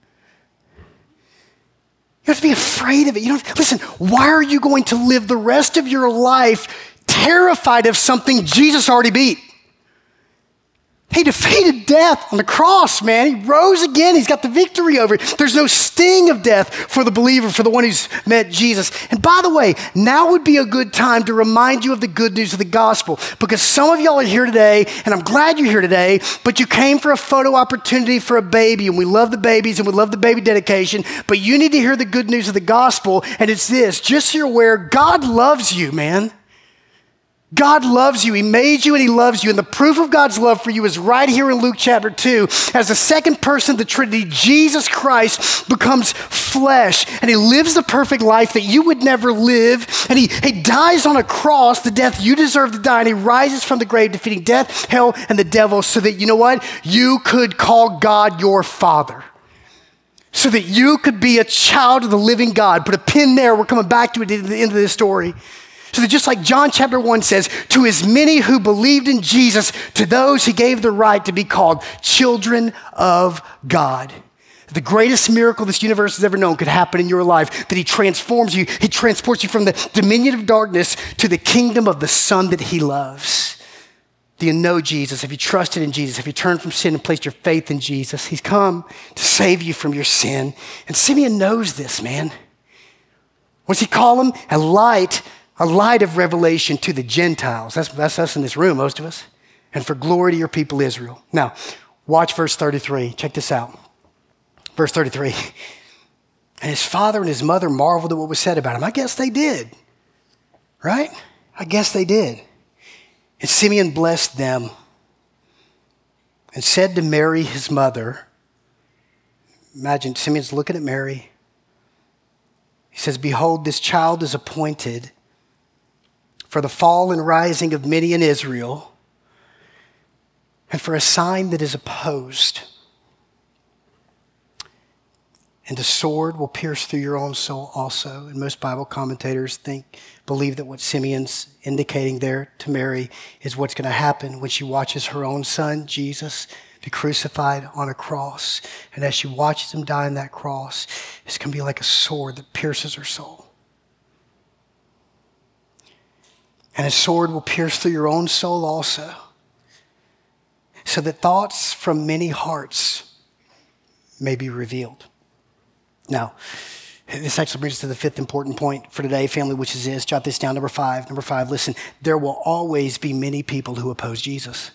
You have to be afraid of it. You don't, listen, why are you going to live the rest of your life terrified of something Jesus already beat? He defeated death on the cross, man. He rose again. He's got the victory over it. There's no sting of death for the believer, for the one who's met Jesus. And by the way, now would be a good time to remind you of the good news of the gospel, because some of y'all are here today, and I'm glad you're here today, but you came for a photo opportunity for a baby, and we love the babies, and we love the baby dedication, but you need to hear the good news of the gospel, and it's this. Just so you're aware, God loves you, man. God loves you. He made you and he loves you. And the proof of God's love for you is right here in Luke chapter two. As the second person of the Trinity, Jesus Christ becomes flesh and he lives the perfect life that you would never live. And he, he dies on a cross, the death you deserve to die. And he rises from the grave, defeating death, hell, and the devil, so that, you know what? You could call God your Father. So that you could be a child of the living God. Put a pin there. We're coming back to it at the end of this story. So that just like John chapter one says, to as many who believed in Jesus, to those he gave the right to be called children of God. The greatest miracle this universe has ever known could happen in your life, that he transforms you, he transports you from the dominion of darkness to the kingdom of the Son that he loves. Do you know Jesus? Have you trusted in Jesus? Have you turned from sin and placed your faith in Jesus? He's come to save you from your sin. And Simeon knows this, man. What's he call him? A light A light of revelation to the Gentiles. That's, that's us in this room, most of us. and for glory to your people Israel. Now, watch verse thirty-three. Check this out. Verse thirty-three. And his father and his mother marveled at what was said about him. I guess they did, right? I guess they did. And Simeon blessed them and said to Mary, his mother, imagine Simeon's looking at Mary. He says, behold, this child is appointed for the fall and rising of many in Israel, and for a sign that is opposed. And the sword will pierce through your own soul also. And most Bible commentators think, believe that what Simeon's indicating there to Mary is what's going to happen when she watches her own son, Jesus, be crucified on a cross. And as she watches him die on that cross, it's going to be like a sword that pierces her soul. And a sword will pierce through your own soul also, so that thoughts from many hearts may be revealed. Now, this actually brings us to the fifth important point for today, family, which is this. Jot this down, number five. Number five, listen, there will always be many people who oppose Jesus.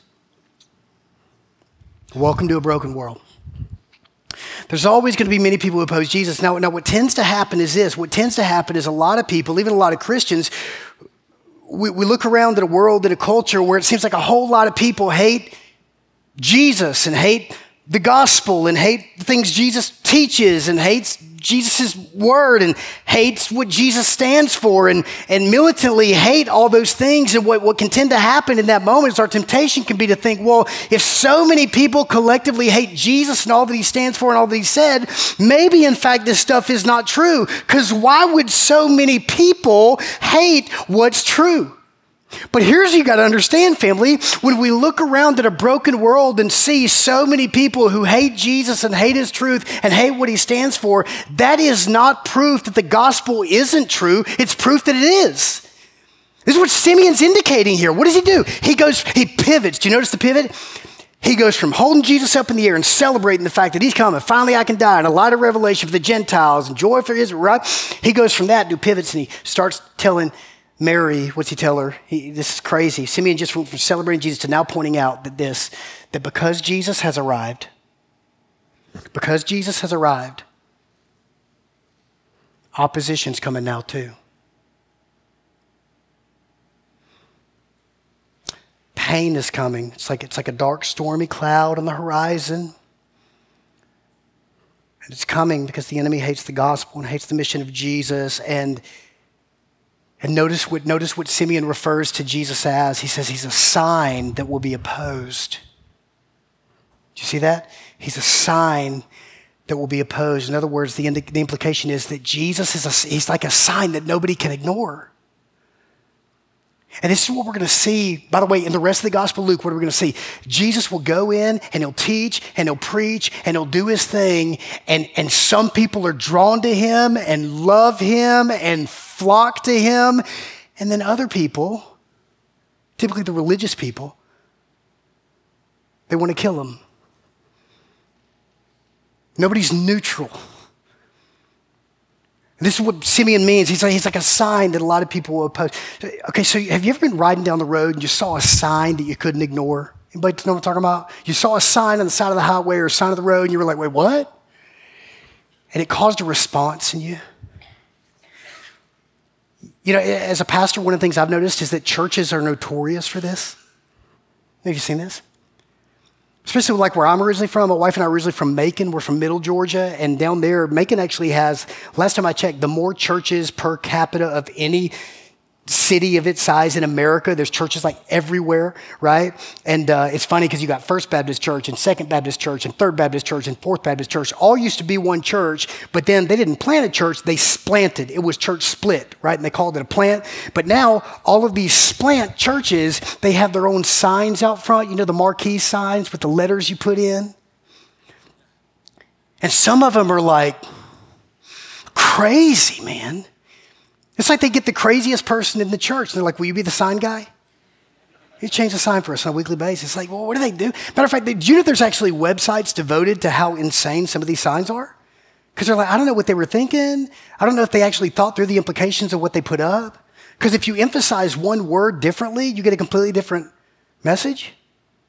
Welcome to a broken world. There's always going to be many people who oppose Jesus. Now, now, what tends to happen is this. What tends to happen is a lot of people, even a lot of Christians, we, we look around at a world, at a culture where it seems like a whole lot of people hate Jesus and hate the gospel and hate the things Jesus teaches and hates Jesus' word and hates what Jesus stands for and, and militantly hate all those things. And what, what can tend to happen in that moment is our temptation can be to think, well, if so many people collectively hate Jesus and all that he stands for and all that he said, maybe in fact this stuff is not true. Because why would so many people hate what's true? But here's what you got to understand, family. When we look around at a broken world and see so many people who hate Jesus and hate his truth and hate what he stands for, that is not proof that the gospel isn't true. It's proof that it is. This is what Simeon's indicating here. What does he do? He goes, he pivots. Do you notice the pivot? He goes from holding Jesus up in the air and celebrating the fact that he's coming. Finally, I can die. And a light of revelation for the Gentiles and joy for Israel, right? He goes from that to pivots and he starts telling Mary, what's he tell her? He, this is crazy. Simeon just went from celebrating Jesus to now pointing out that this, that because Jesus has arrived, because Jesus has arrived, opposition's coming now too. Pain is coming. It's like, it's like a dark, stormy cloud on the horizon. And it's coming because the enemy hates the gospel and hates the mission of Jesus. And And notice what, notice what Simeon refers to Jesus as. He says he's a sign that will be opposed. Do you see that? He's a sign that will be opposed. In other words, the, the implication is that Jesus is a, he's like a sign that nobody can ignore. And this is what we're going to see. By the way, in the rest of the Gospel of Luke, what are we going to see? Jesus will go in and he'll teach and he'll preach and he'll do his thing. And, and some people are drawn to him and love him and flock to him. And then other people, typically the religious people, they want to kill him. Nobody's neutral. This is what Simeon means. He's like, he's like a sign that a lot of people will oppose. Okay, so have you ever been riding down the road and you saw a sign that you couldn't ignore? Anybody know what I'm talking about? You saw a sign on the side of the highway or a sign of the road and you were like, wait, what? And it caused a response in you. You know, as a pastor, one of the things I've noticed is that churches are notorious for this. Have you seen this? Especially like where I'm originally from. My wife and I are originally from Macon. We're from Middle Georgia. And down there, Macon actually has, last time I checked, the more churches per capita of any city of its size in America. There's churches like everywhere, right? And uh, it's funny because you got First Baptist Church and Second Baptist Church and Third Baptist Church and Fourth Baptist Church. All used to be one church, but then they didn't plant a church, they splanted. It was church split, right? And they called it a plant. But now all of these splant churches, they have their own signs out front, you know, the marquee signs with the letters you put in. And some of them are like crazy, man. It's like they get the craziest person in the church. And they're like, will you be the sign guy? You change the sign for us on a weekly basis. It's like, well, what do they do? Matter of fact, do you know there's actually websites devoted to how insane some of these signs are? Because they're like, I don't know what they were thinking. I don't know if they actually thought through the implications of what they put up. Because if you emphasize one word differently, you get a completely different message.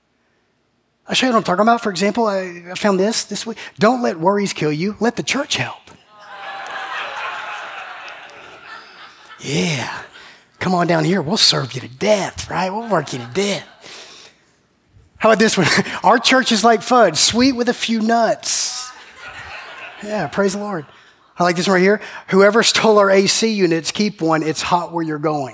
I'll show you what I'm talking about. For example, I, I found this this week. Don't let worries kill you. Let the church help. Yeah. Come on down here. We'll serve you to death, right? We'll work you to death. How about this one? Our church is like fudge, sweet with a few nuts. Yeah, praise the Lord. I like this one right here. Whoever stole our A C units, keep one. It's hot where you're going.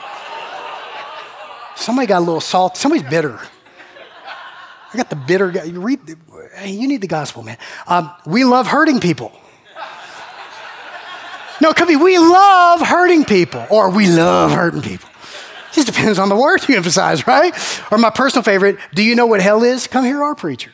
Somebody got a little salt. Somebody's bitter. I got the bitter guy. You read, hey, you need the gospel, man. Um, we love hurting people. No, it could be we love hurting people, or we love hurting people. It just depends on the word you emphasize, right? Or my personal favorite, do you know what hell is? Come hear our preacher.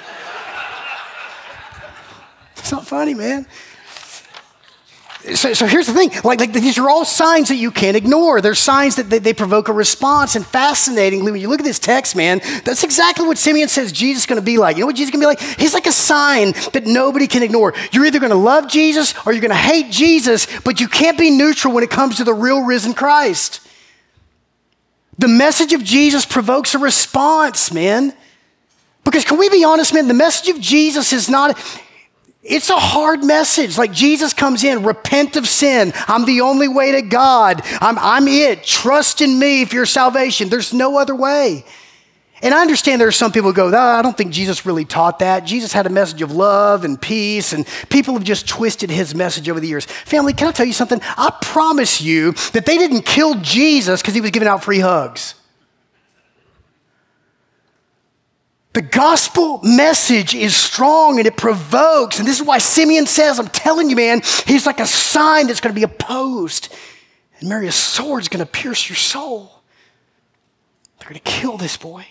It's not funny, man. So, so here's the thing, like, like these are all signs that you can't ignore. They're signs that they, they provoke a response. And fascinatingly, when you look at this text, man, that's exactly what Simeon says Jesus is going to be like. You know what Jesus is going to be like? He's like a sign that nobody can ignore. You're either going to love Jesus or you're going to hate Jesus, but you can't be neutral when it comes to the real risen Christ. The message of Jesus provokes a response, man. Because can we be honest, man, the message of Jesus is not... It's a hard message. Like Jesus comes in, repent of sin. I'm the only way to God. I'm, I'm it. Trust in me for your salvation. There's no other way. And I understand there are some people who go, oh, I don't think Jesus really taught that. Jesus had a message of love and peace, and people have just twisted his message over the years. Family, can I tell you something? I promise you that they didn't kill Jesus because he was giving out free hugs. The gospel message is strong and it provokes. And this is why Simeon says, I'm telling you, man, he's like a sign that's going to be opposed. And Mary, a sword's going to pierce your soul. They're going to kill this boy.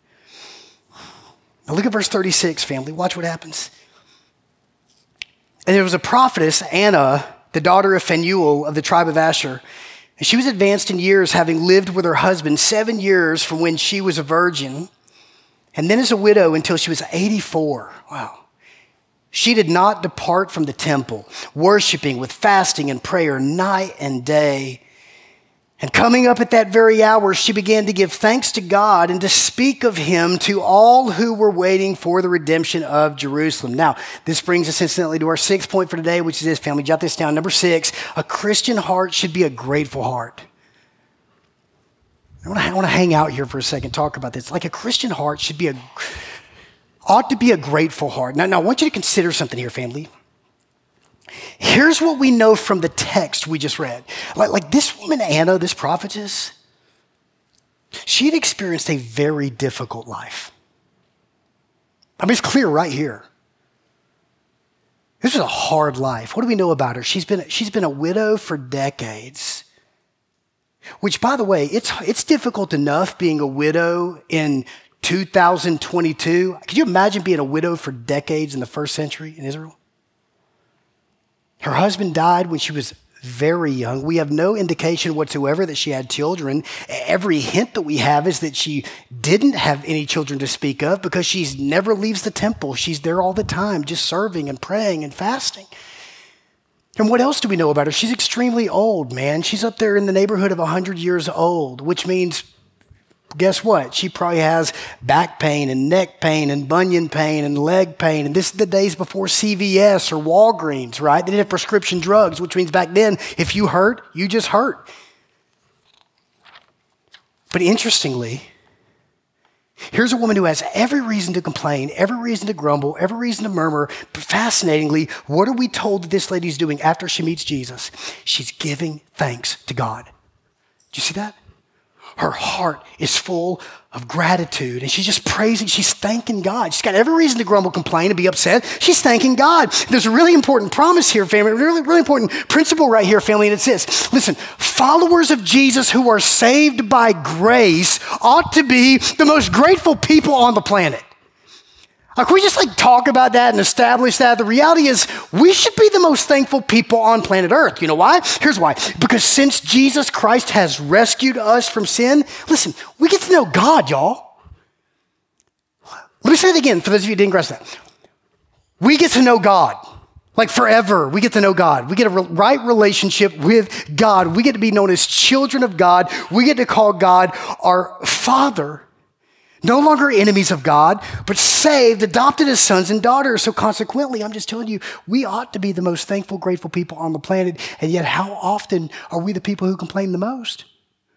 Now look at verse thirty-six, family. Watch what happens. And there was a prophetess, Anna, the daughter of Phanuel of the tribe of Asher. And she was advanced in years, having lived with her husband seven years from when she was a virgin. And then as a widow until she was eighty-four. Wow. She did not depart from the temple, worshiping with fasting and prayer night and day. And coming up at that very hour, she began to give thanks to God and to speak of him to all who were waiting for the redemption of Jerusalem. Now, this brings us incidentally to our sixth point for today, which is this, family. Jot this down. Number six, a Christian heart should be a grateful heart. I want, to, I want to hang out here for a second, talk about this. Like a Christian heart should be a, ought to be a grateful heart. Now, now, I want you to consider something here, family. Here's what we know from the text we just read. Like, like this woman, Anna, this prophetess, she had experienced a very difficult life. I mean, it's clear right here. This was a hard life. What do we know about her? She's been, she's been a widow for decades. Which, by the way, it's it's difficult enough being a widow in two thousand twenty-two. Could you imagine being a widow for decades in the first century in Israel? Her husband died when she was very young. We have no indication whatsoever that she had children. Every hint that we have is that she didn't have any children to speak of because she never leaves the temple. She's there all the time, just serving and praying and fasting. And what else do we know about her? She's extremely old, man. She's up there in the neighborhood of one hundred years old, which means, guess what? She probably has back pain and neck pain and bunion pain and leg pain. And this is the days before C V S or Walgreens, right? They didn't have prescription drugs, which means back then, if you hurt, you just hurt. But interestingly, here's a woman who has every reason to complain, every reason to grumble, every reason to murmur. But fascinatingly, what are we told that this lady's doing after she meets Jesus? She's giving thanks to God. Do you see that? Her heart is full of gratitude, and she's just praising, she's thanking God. She's got every reason to grumble, complain, and be upset. She's thanking God. There's a really important promise here, family, a really, really important principle right here, family, and it's this. Listen, followers of Jesus who are saved by grace ought to be the most grateful people on the planet. Like, can we just like talk about that and establish that? The reality is we should be the most thankful people on planet Earth. You know why? Here's why. Because since Jesus Christ has rescued us from sin, listen, we get to know God, y'all. Let me say it again for those of you who didn't grasp that. We get to know God. Like forever, we get to know God. We get a re- right relationship with God. We get to be known as children of God. We get to call God our Father. No longer enemies of God, but saved, adopted as sons and daughters. So consequently, I'm just telling you, we ought to be the most thankful, grateful people on the planet. And yet, how often are we the people who complain the most?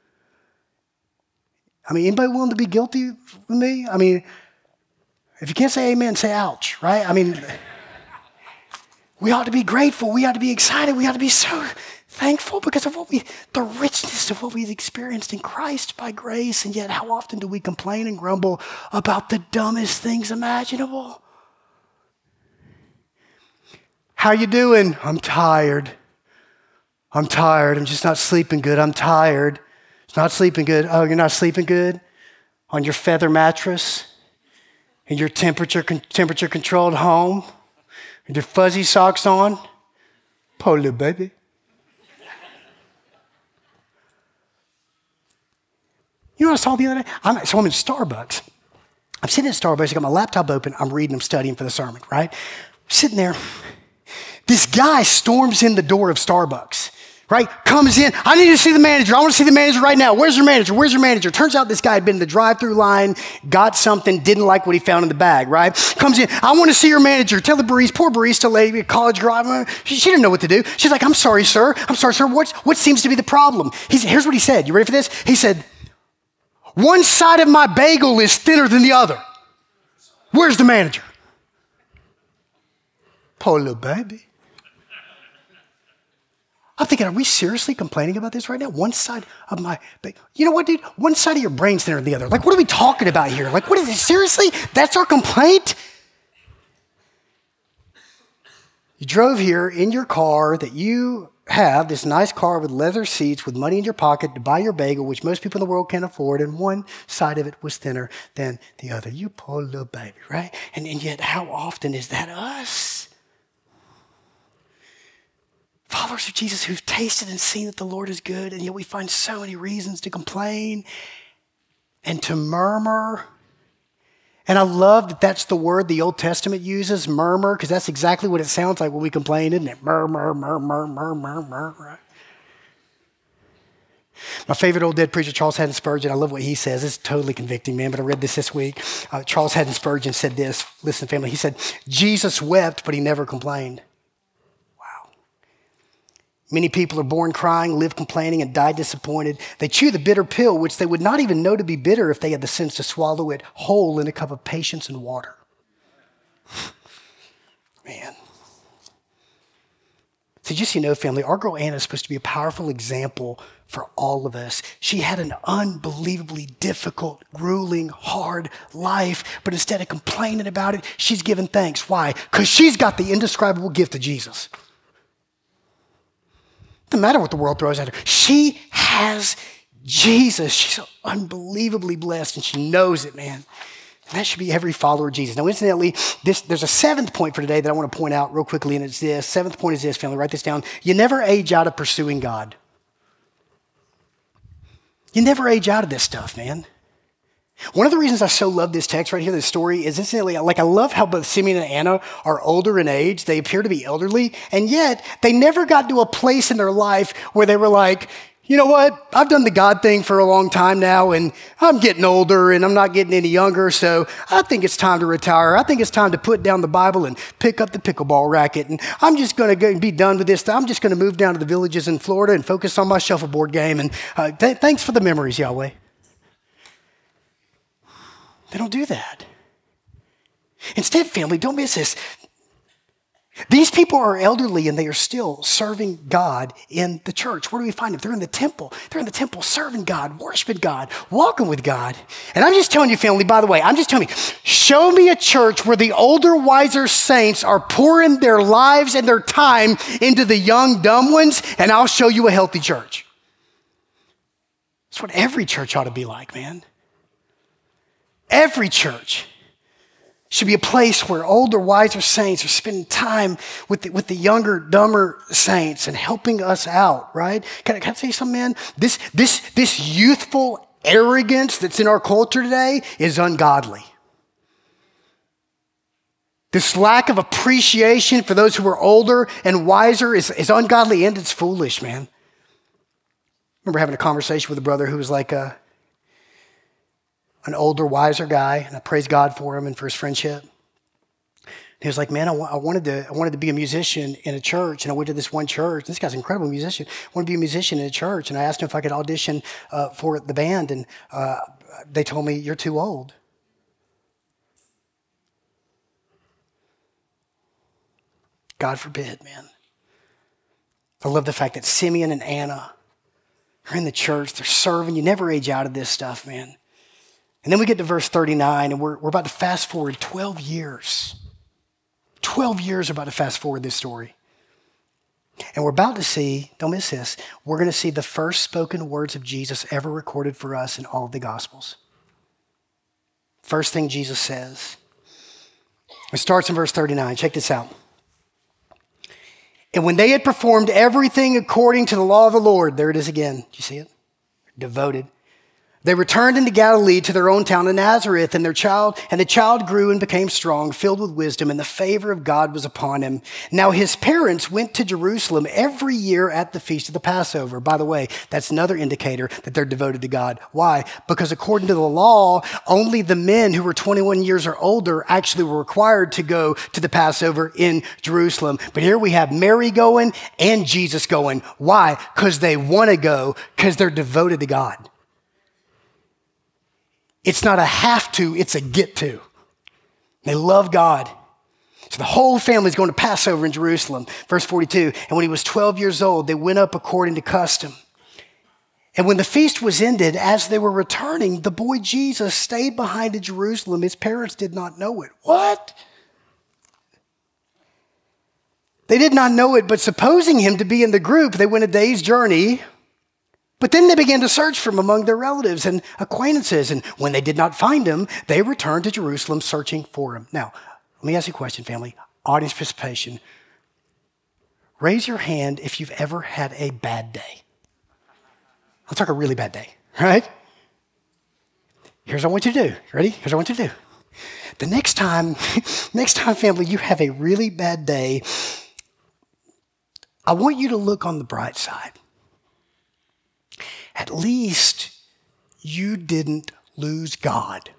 I mean, anybody willing to be guilty with me? I mean, if you can't say amen, say ouch, right? I mean, we ought to be grateful. We ought to be excited. We ought to be so thankful because of what we, the richness of what we've experienced in Christ by grace. And yet, how often do we complain and grumble about the dumbest things imaginable? How you doing? I'm tired. I'm tired. I'm just not sleeping good. I'm tired. It's not sleeping good. Oh, you're not sleeping good on your feather mattress in your temperature temperature controlled home with your fuzzy socks on? Poor little baby. You know what I saw the other day? I'm, so I'm in Starbucks. I'm sitting in Starbucks. I got my laptop open. I'm reading. I'm studying for the sermon, right? I'm sitting there. This guy storms in the door of Starbucks, right? Comes in. I need to see the manager. I want to see the manager right now. Where's your manager? Where's your manager? Turns out this guy had been in the drive-through line, got something, didn't like what he found in the bag, right? Comes in. I want to see your manager. Tell the barista, poor barista lady, a college girl, she, she didn't know what to do. She's like, I'm sorry, sir. I'm sorry, sir. What's, what seems to be the problem? He's, here's what he said. You ready for this? He said, one side of my bagel is thinner than the other. Where's the manager? Poor little baby. I'm thinking, are we seriously complaining about this right now? One side of my bagel. You know what, dude? One side of your brain's thinner than the other. Like, what are we talking about here? Like, what is it? Seriously? That's our complaint? You drove here in your car that you have, this nice car with leather seats with money in your pocket to buy your bagel, which most people in the world can't afford, and one side of it was thinner than the other. You poor little baby, right? And, and yet, how often is that us? Followers of Jesus who've tasted and seen that the Lord is good, and yet we find so many reasons to complain and to murmur. And I love that that's the word the Old Testament uses, murmur, because that's exactly what it sounds like when we complain, isn't it? Murmur, murmur, murmur, murmur, right? My favorite old dead preacher, Charles Haddon Spurgeon, I love what he says. It's totally convicting, man, but I read this this week. Uh, Charles Haddon Spurgeon said this. Listen, family, he said, Jesus wept, but he never complained. Many people are born crying, live complaining, and die disappointed. They chew the bitter pill, which they would not even know to be bitter if they had the sense to swallow it whole in a cup of patience and water. Man. So just so you know, family, our girl Anna is supposed to be a powerful example for all of us. She had an unbelievably difficult, grueling, hard life, but instead of complaining about it, she's giving thanks. Why? Because she's got the indescribable gift of Jesus. Doesn't matter what the world throws at her. She has Jesus. She's so unbelievably blessed, and she knows it, man. And that should be every follower of Jesus. Now, incidentally, this, there's a seventh point for today that I want to point out real quickly, and it's this. Seventh point is this, family. Write this down. You never age out of pursuing God. You never age out of this stuff, man. One of the reasons I so love this text right here, this story, is incidentally, like I love how both Simeon and Anna are older in age. They appear to be elderly, and yet they never got to a place in their life where they were like, you know what? I've done the God thing for a long time now, and I'm getting older, and I'm not getting any younger, so I think it's time to retire. I think it's time to put down the Bible and pick up the pickleball racket, and I'm just going to be done with this. I'm just going to move down to the villages in Florida and focus on my shuffleboard game, and uh, th- thanks for the memories, Yahweh. They don't do that. Instead, family, don't miss this. These people are elderly and they are still serving God in the church. Where do we find them? They're in the temple. They're in the temple serving God, worshiping God, walking with God. And I'm just telling you, family, by the way, I'm just telling you, show me a church where the older, wiser saints are pouring their lives and their time into the young, dumb ones, and I'll show you a healthy church. That's what every church ought to be like, man. Every church should be a place where older, wiser saints are spending time with the, with the younger, dumber saints and helping us out, right? Can I, can I tell you something, man? This, this, this youthful arrogance that's in our culture today is ungodly. This lack of appreciation for those who are older and wiser is, is ungodly and it's foolish, man. I remember having a conversation with a brother who was like, uh, an older, wiser guy, and I praise God for him and for his friendship. He was like, man, I, w- I wanted to I wanted to be a musician in a church, and I went to this one church. This guy's an incredible musician. I wanted to be a musician in a church, and I asked him if I could audition uh, for the band, and uh, they told me, you're too old. God forbid, man. I love the fact that Simeon and Anna are in the church. They're serving. You never age out of this stuff, man. And then we get to verse thirty-nine, and we're, we're about to fast forward twelve years. twelve years, we're about to fast forward this story. And we're about to see, don't miss this, we're going to see the first spoken words of Jesus ever recorded for us in all of the Gospels. First thing Jesus says. It starts in verse thirty-nine. Check this out. And when they had performed everything according to the law of the Lord, there it is again. Do you see it? Devoted. They returned into Galilee to their own town of Nazareth, and their child, and the child grew and became strong, filled with wisdom, and the favor of God was upon him. Now his parents went to Jerusalem every year at the feast of the Passover. By the way, that's another indicator that they're devoted to God. Why? Because according to the law, only the men who were twenty-one years or older actually were required to go to the Passover in Jerusalem. But here we have Mary going and Jesus going. Why? Because they want to go, because they're devoted to God. It's not a have to, it's a get to. They love God. So the whole family is going to Passover in Jerusalem. Verse forty-two, and when he was twelve years old, they went up according to custom. And when the feast was ended, as they were returning, the boy Jesus stayed behind in Jerusalem. His parents did not know it. What? They did not know it, but supposing him to be in the group, they went a day's journey. But then they began to search for him among their relatives and acquaintances. And when they did not find him, they returned to Jerusalem searching for him. Now, let me ask you a question, family. Audience participation. Raise your hand if you've ever had a bad day. Let's talk a really bad day, right? Here's what I want you to do. Ready? Here's what I want you to do. The next time, next time, family, you have a really bad day, I want you to look on the bright side. At least you didn't lose God.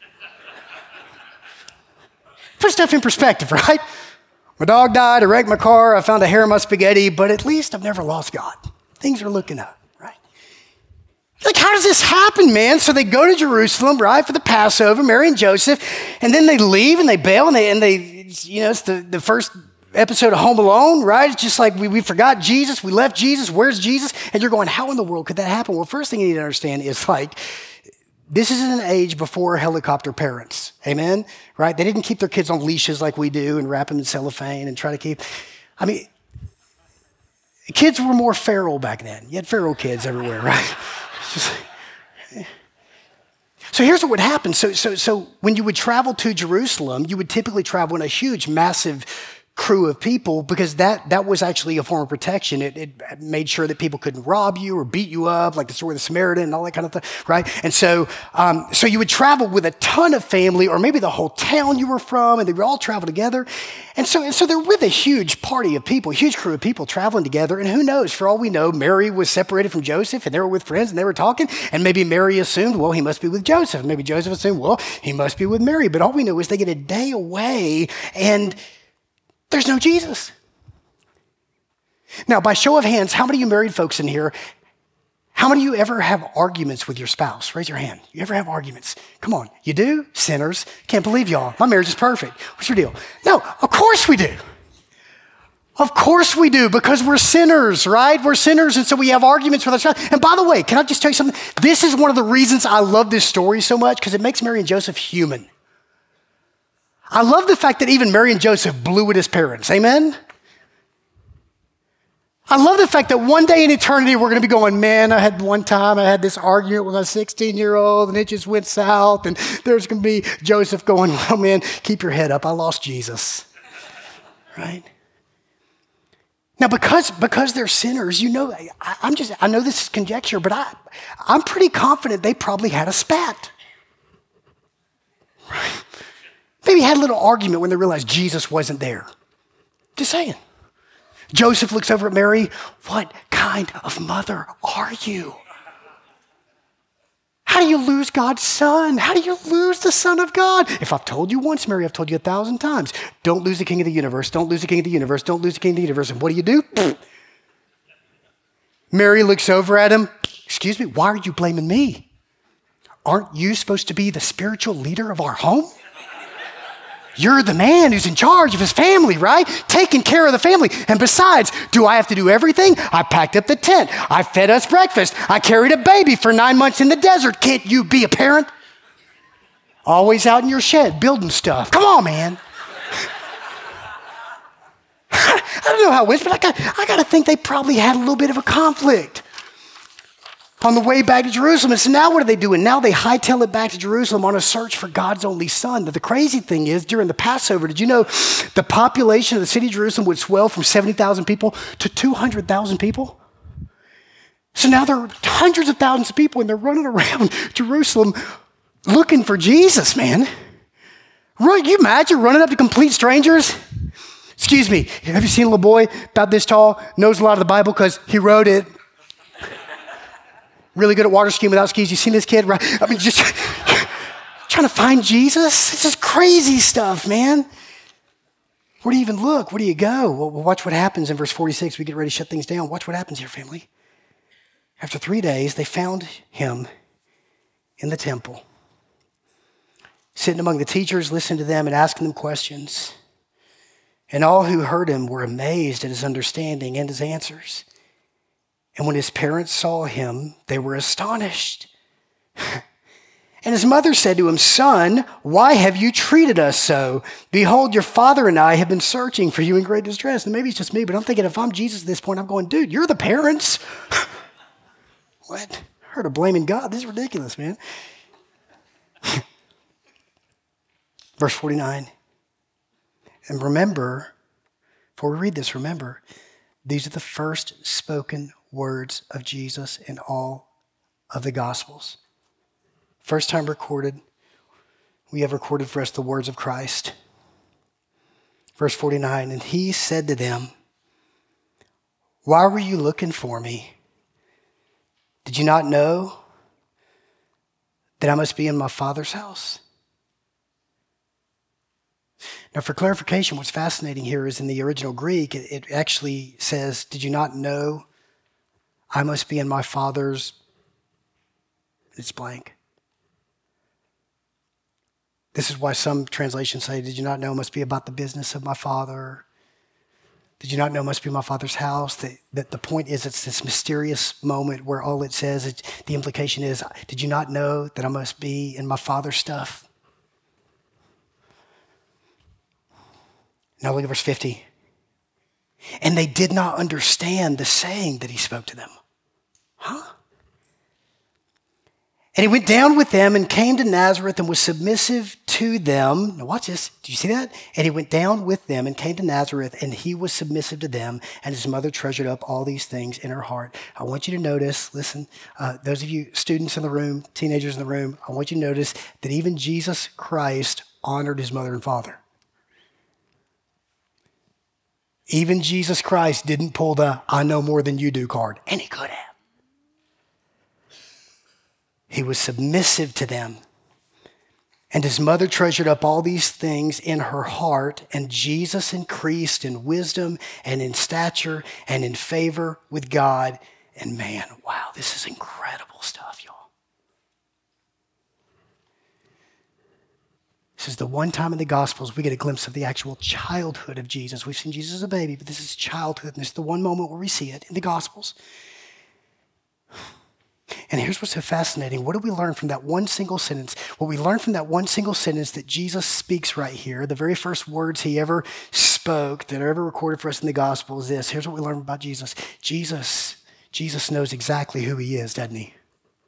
Put stuff in perspective, right? My dog died, I wrecked my car, I found a hair in my spaghetti, but at least I've never lost God. Things are looking up, right? Like, how does this happen, man? So they go to Jerusalem, right, for the Passover, Mary and Joseph, and then they leave and they bail and they, and they you know, it's the, the first episode of Home Alone, right? It's just like we, we forgot Jesus. We left Jesus. Where's Jesus? And you're going, how in the world could that happen? Well, first thing you need to understand is like, this is an age before helicopter parents. Amen? Right? They didn't keep their kids on leashes like we do and wrap them in cellophane and try to keep, I mean, kids were more feral back then. You had feral kids everywhere, right? Just, so here's what would happen. So, so, so when you would travel to Jerusalem, you would typically travel in a huge, massive crew of people, because that that was actually a form of protection. It, it made sure that people couldn't rob you or beat you up, like the story of the Samaritan and all that kind of stuff, right? And so um, so you would travel with a ton of family, or maybe the whole town you were from, and they would all travel together. And so, and so they're with a huge party of people, a huge crew of people traveling together. And who knows, for all we know, Mary was separated from Joseph, and they were with friends, and they were talking. And maybe Mary assumed, well, he must be with Joseph. Maybe Joseph assumed, well, he must be with Mary. But all we know is they get a day away, and there's no Jesus. Now, by show of hands, how many of you married folks in here, how many of you ever have arguments with your spouse? Raise your hand. You ever have arguments? Come on. You do? Sinners. Can't believe y'all. My marriage is perfect. What's your deal? No, of course we do. Of course we do, because we're sinners, right? We're sinners, and so we have arguments with our spouse. And by the way, can I just tell you something? This is one of the reasons I love this story so much, because it makes Mary and Joseph human. I love the fact that even Mary and Joseph blew at his parents. Amen? I love the fact that one day in eternity, we're going to be going, man, I had one time, I had this argument with my sixteen-year-old, and it just went south, and there's going to be Joseph going, well, man, keep your head up. I lost Jesus. Right? Now, because, because they're sinners, you know, I, I'm just, I know this is conjecture, but I, I'm pretty confident they probably had a spat. Right? Maybe had a little argument when they realized Jesus wasn't there. Just saying. Joseph looks over at Mary. What kind of mother are you? How How do you lose God's son? How do you lose the Son of God? If I've told you once, Mary, I've told you a thousand times. Don't lose the King of the universe. Don't lose the King of the universe. Don't lose the King of the universe. And what do you do? Mary looks over at him. Excuse me, why are you blaming me? Aren't you supposed to be the spiritual leader of our home? You're the man who's in charge of his family, right? Taking care of the family. And besides, do I have to do everything? I packed up the tent. I fed us breakfast. I carried a baby for nine months in the desert. Can't you be a parent? Always out in your shed building stuff. Come on, man. I don't know how it went, but I got, I got to think they probably had a little bit of a conflict on the way back to Jerusalem. And so now what are they doing? Now they hightail it back to Jerusalem on a search for God's only son. But the crazy thing is, during the Passover, did you know the population of the city of Jerusalem would swell from seventy thousand people to two hundred thousand people? So now there are hundreds of thousands of people and they're running around Jerusalem looking for Jesus, man. Right? You imagine running up to complete strangers? Excuse me, have you seen a little boy about this tall, knows a lot of the Bible because he wrote it? Really good at water skiing without skis. You seen this kid, right? I mean, just trying to find Jesus. It's just crazy stuff, man. Where do you even look? Where do you go? Well, watch what happens in verse forty-six. We get ready to shut things down. Watch what happens here, family. After three days, they found him in the temple, sitting among the teachers, listening to them and asking them questions. And all who heard him were amazed at his understanding and his answers. And when his parents saw him, they were astonished. And his mother said to him, "Son, why have you treated us so? Behold, your father and I have been searching for you in great distress." And maybe it's just me, but I'm thinking if I'm Jesus at this point, I'm going, dude, you're the parents. What? I heard of blaming God. This is ridiculous, man. Verse forty-nine. And remember, before we read this, remember, these are the first spoken words of Jesus in all of the Gospels. First time recorded, we have recorded for us the words of Christ. Verse forty-nine, and he said to them, "Why were you looking for me? Did you not know that I must be in my Father's house?" Now, for clarification, what's fascinating here is in the original Greek, it, it actually says, "Did you not know I must be in my Father's," it's blank. This is why some translations say, "Did you not know it must be about the business of my Father? Did you not know it must be my Father's house?" That, that the point is it's this mysterious moment where all it says, it, the implication is, did you not know that I must be in my Father's stuff? Now look at verse fifty. And they did not understand the saying that he spoke to them. Huh? And he went down with them and came to Nazareth and was submissive to them. Now watch this. Do you see that? And he went down with them and came to Nazareth and he was submissive to them, and his mother treasured up all these things in her heart. I want you to notice, listen, uh, those of you students in the room, teenagers in the room, I want you to notice that even Jesus Christ honored his mother and father. Even Jesus Christ didn't pull the "I know more than you do" card, and he could have. He was submissive to them. And his mother treasured up all these things in her heart, and Jesus increased in wisdom and in stature and in favor with God and man. Wow, this is incredible stuff, y'all. This is the one time in the Gospels we get a glimpse of the actual childhood of Jesus. We've seen Jesus as a baby, but this is childhood, and this is the one moment where we see it in the Gospels. And here's what's so fascinating. What do we learn from that one single sentence? What we learn from that one single sentence that Jesus speaks right here, the very first words he ever spoke that are ever recorded for us in the gospel is this. Here's what we learn about Jesus. Jesus, Jesus knows exactly who he is, doesn't he?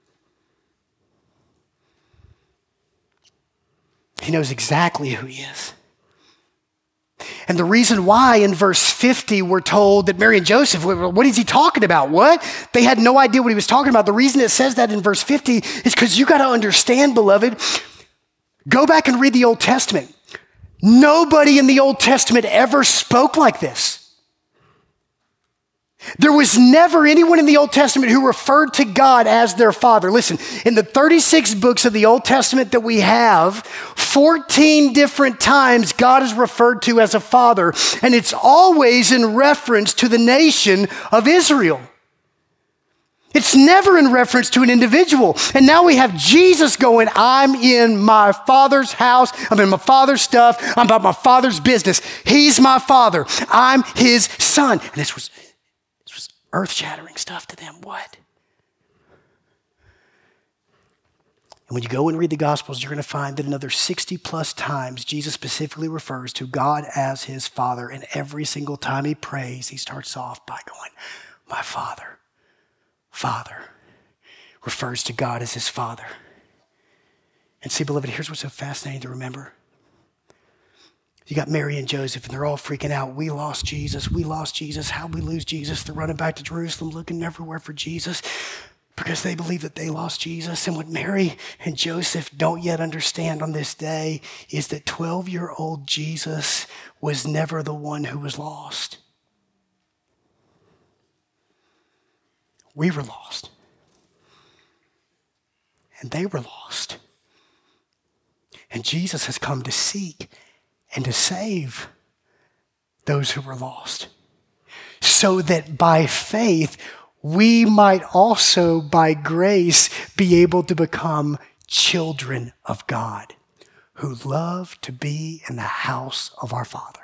He knows exactly who he is. And the reason why in verse fifty we're told that Mary and Joseph, what is he talking about? What? They had no idea what he was talking about. The reason it says that in verse fifty is because you got to understand, beloved, go back and read the Old Testament. Nobody in the Old Testament ever spoke like this. There was never anyone in the Old Testament who referred to God as their father. Listen, in the thirty-six books of the Old Testament that we have, fourteen different times God is referred to as a father, and it's always in reference to the nation of Israel. It's never in reference to an individual. And now we have Jesus going, I'm in my Father's house. I'm in my Father's stuff. I'm about my Father's business. He's my Father. I'm his son. And this was, this was earth-shattering stuff to them. What? And when you go and read the Gospels, you're going to find that another sixty plus times Jesus specifically refers to God as his Father. And every single time he prays, he starts off by going, my Father. Father refers to God as his Father. And see, beloved, here's what's so fascinating to remember. You got Mary and Joseph, and they're all freaking out. We lost Jesus. We lost Jesus. How'd we lose Jesus? They're running back to Jerusalem, looking everywhere for Jesus because they believe that they lost Jesus. And what Mary and Joseph don't yet understand on this day is that twelve-year-old Jesus was never the one who was lost. We were lost. And they were lost. And Jesus has come to seek and to save those who were lost, so that by faith, we might also, by grace, be able to become children of God who love to be in the house of our Father.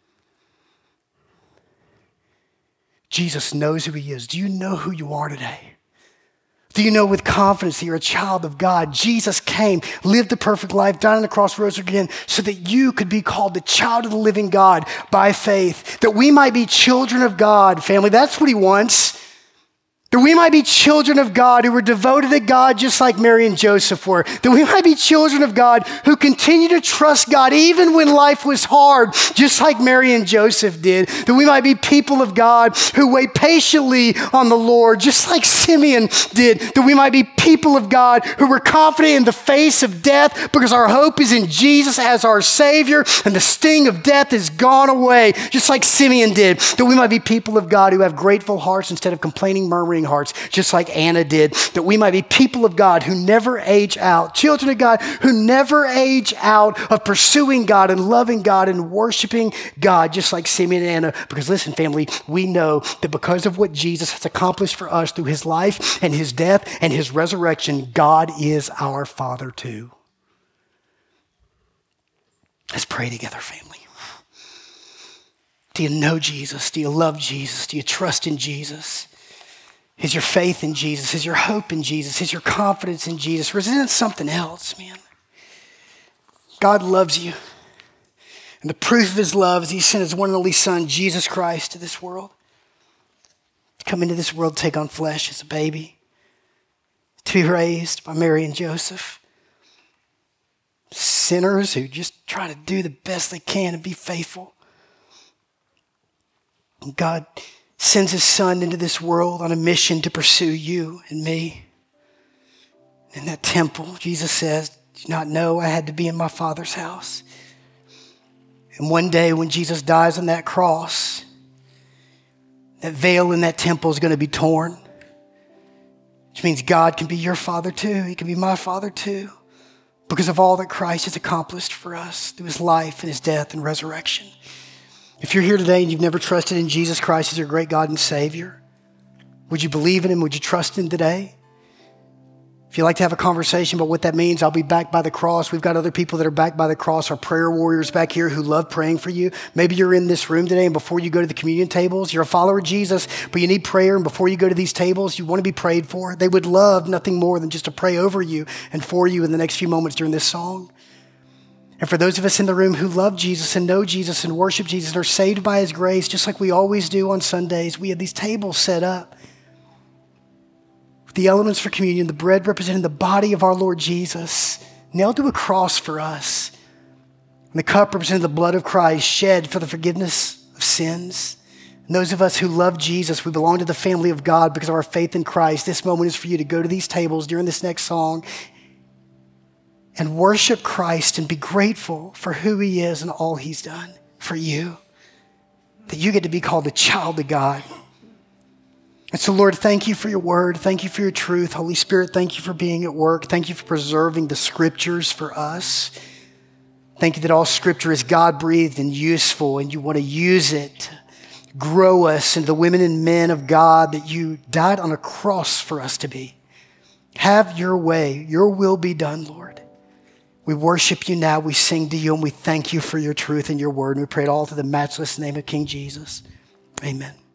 Jesus knows who he is. Do you know who you are today? Do you know with confidence that you're a child of God? Jesus came, lived a perfect life, died on the cross, rose again, so that you could be called the child of the living God by faith, that we might be children of God, family. That's what he wants. That we might be children of God who were devoted to God just like Mary and Joseph were. That we might be children of God who continue to trust God even when life was hard, just like Mary and Joseph did. That we might be people of God who wait patiently on the Lord, just like Simeon did. That we might be people of God who were confident in the face of death because our hope is in Jesus as our Savior and the sting of death is gone away, just like Simeon did. That we might be people of God who have grateful hearts instead of complaining, murmuring hearts, just like Anna did, that we might be people of God who never age out, children of God who never age out of pursuing God and loving God and worshiping God, just like Simeon and Anna. Because listen, family, we know that because of what Jesus has accomplished for us through his life and his death and his resurrection, God is our Father too. Let's pray together, family. Do you know Jesus? Do you love Jesus? Do you trust in Jesus? Is your faith in Jesus? Is your hope in Jesus? Is your confidence in Jesus? Or is it something else, man? God loves you. And the proof of his love is he sent his one and only son, Jesus Christ, to this world. To come into this world, take on flesh as a baby. To be raised by Mary and Joseph. Sinners who just try to do the best they can and be faithful. And God sends his son into this world on a mission to pursue you and me. In that temple, Jesus says, do you not know I had to be in my Father's house? And one day when Jesus dies on that cross, that veil in that temple is going to be torn, which means God can be your Father too. He can be my Father too, because of all that Christ has accomplished for us through his life and his death and resurrection. If you're here today and you've never trusted in Jesus Christ as your great God and Savior, would you believe in him? Would you trust him today? If you'd like to have a conversation about what that means, I'll be back by the cross. We've got other people that are back by the cross, our prayer warriors back here who love praying for you. Maybe you're in this room today and before you go to the communion tables, you're a follower of Jesus, but you need prayer. And before you go to these tables, you want to be prayed for. They would love nothing more than just to pray over you and for you in the next few moments during this song. And for those of us in the room who love Jesus and know Jesus and worship Jesus and are saved by his grace, just like we always do on Sundays, we have these tables set up with the elements for communion, the bread representing the body of our Lord Jesus, nailed to a cross for us, and the cup representing the blood of Christ shed for the forgiveness of sins. And those of us who love Jesus, we belong to the family of God because of our faith in Christ. This moment is for you to go to these tables during this next song and worship Christ and be grateful for who he is and all he's done for you. That you get to be called a child of God. And so, Lord, thank you for your word. Thank you for your truth. Holy Spirit, thank you for being at work. Thank you for preserving the scriptures for us. Thank you that all scripture is God-breathed and useful, and you want to use it to grow us into the women and men of God that you died on a cross for us to be. Have your way. Your will be done, Lord. We worship you now. We sing to you, and we thank you for your truth and your word. And we pray it all through the matchless name of King Jesus. Amen.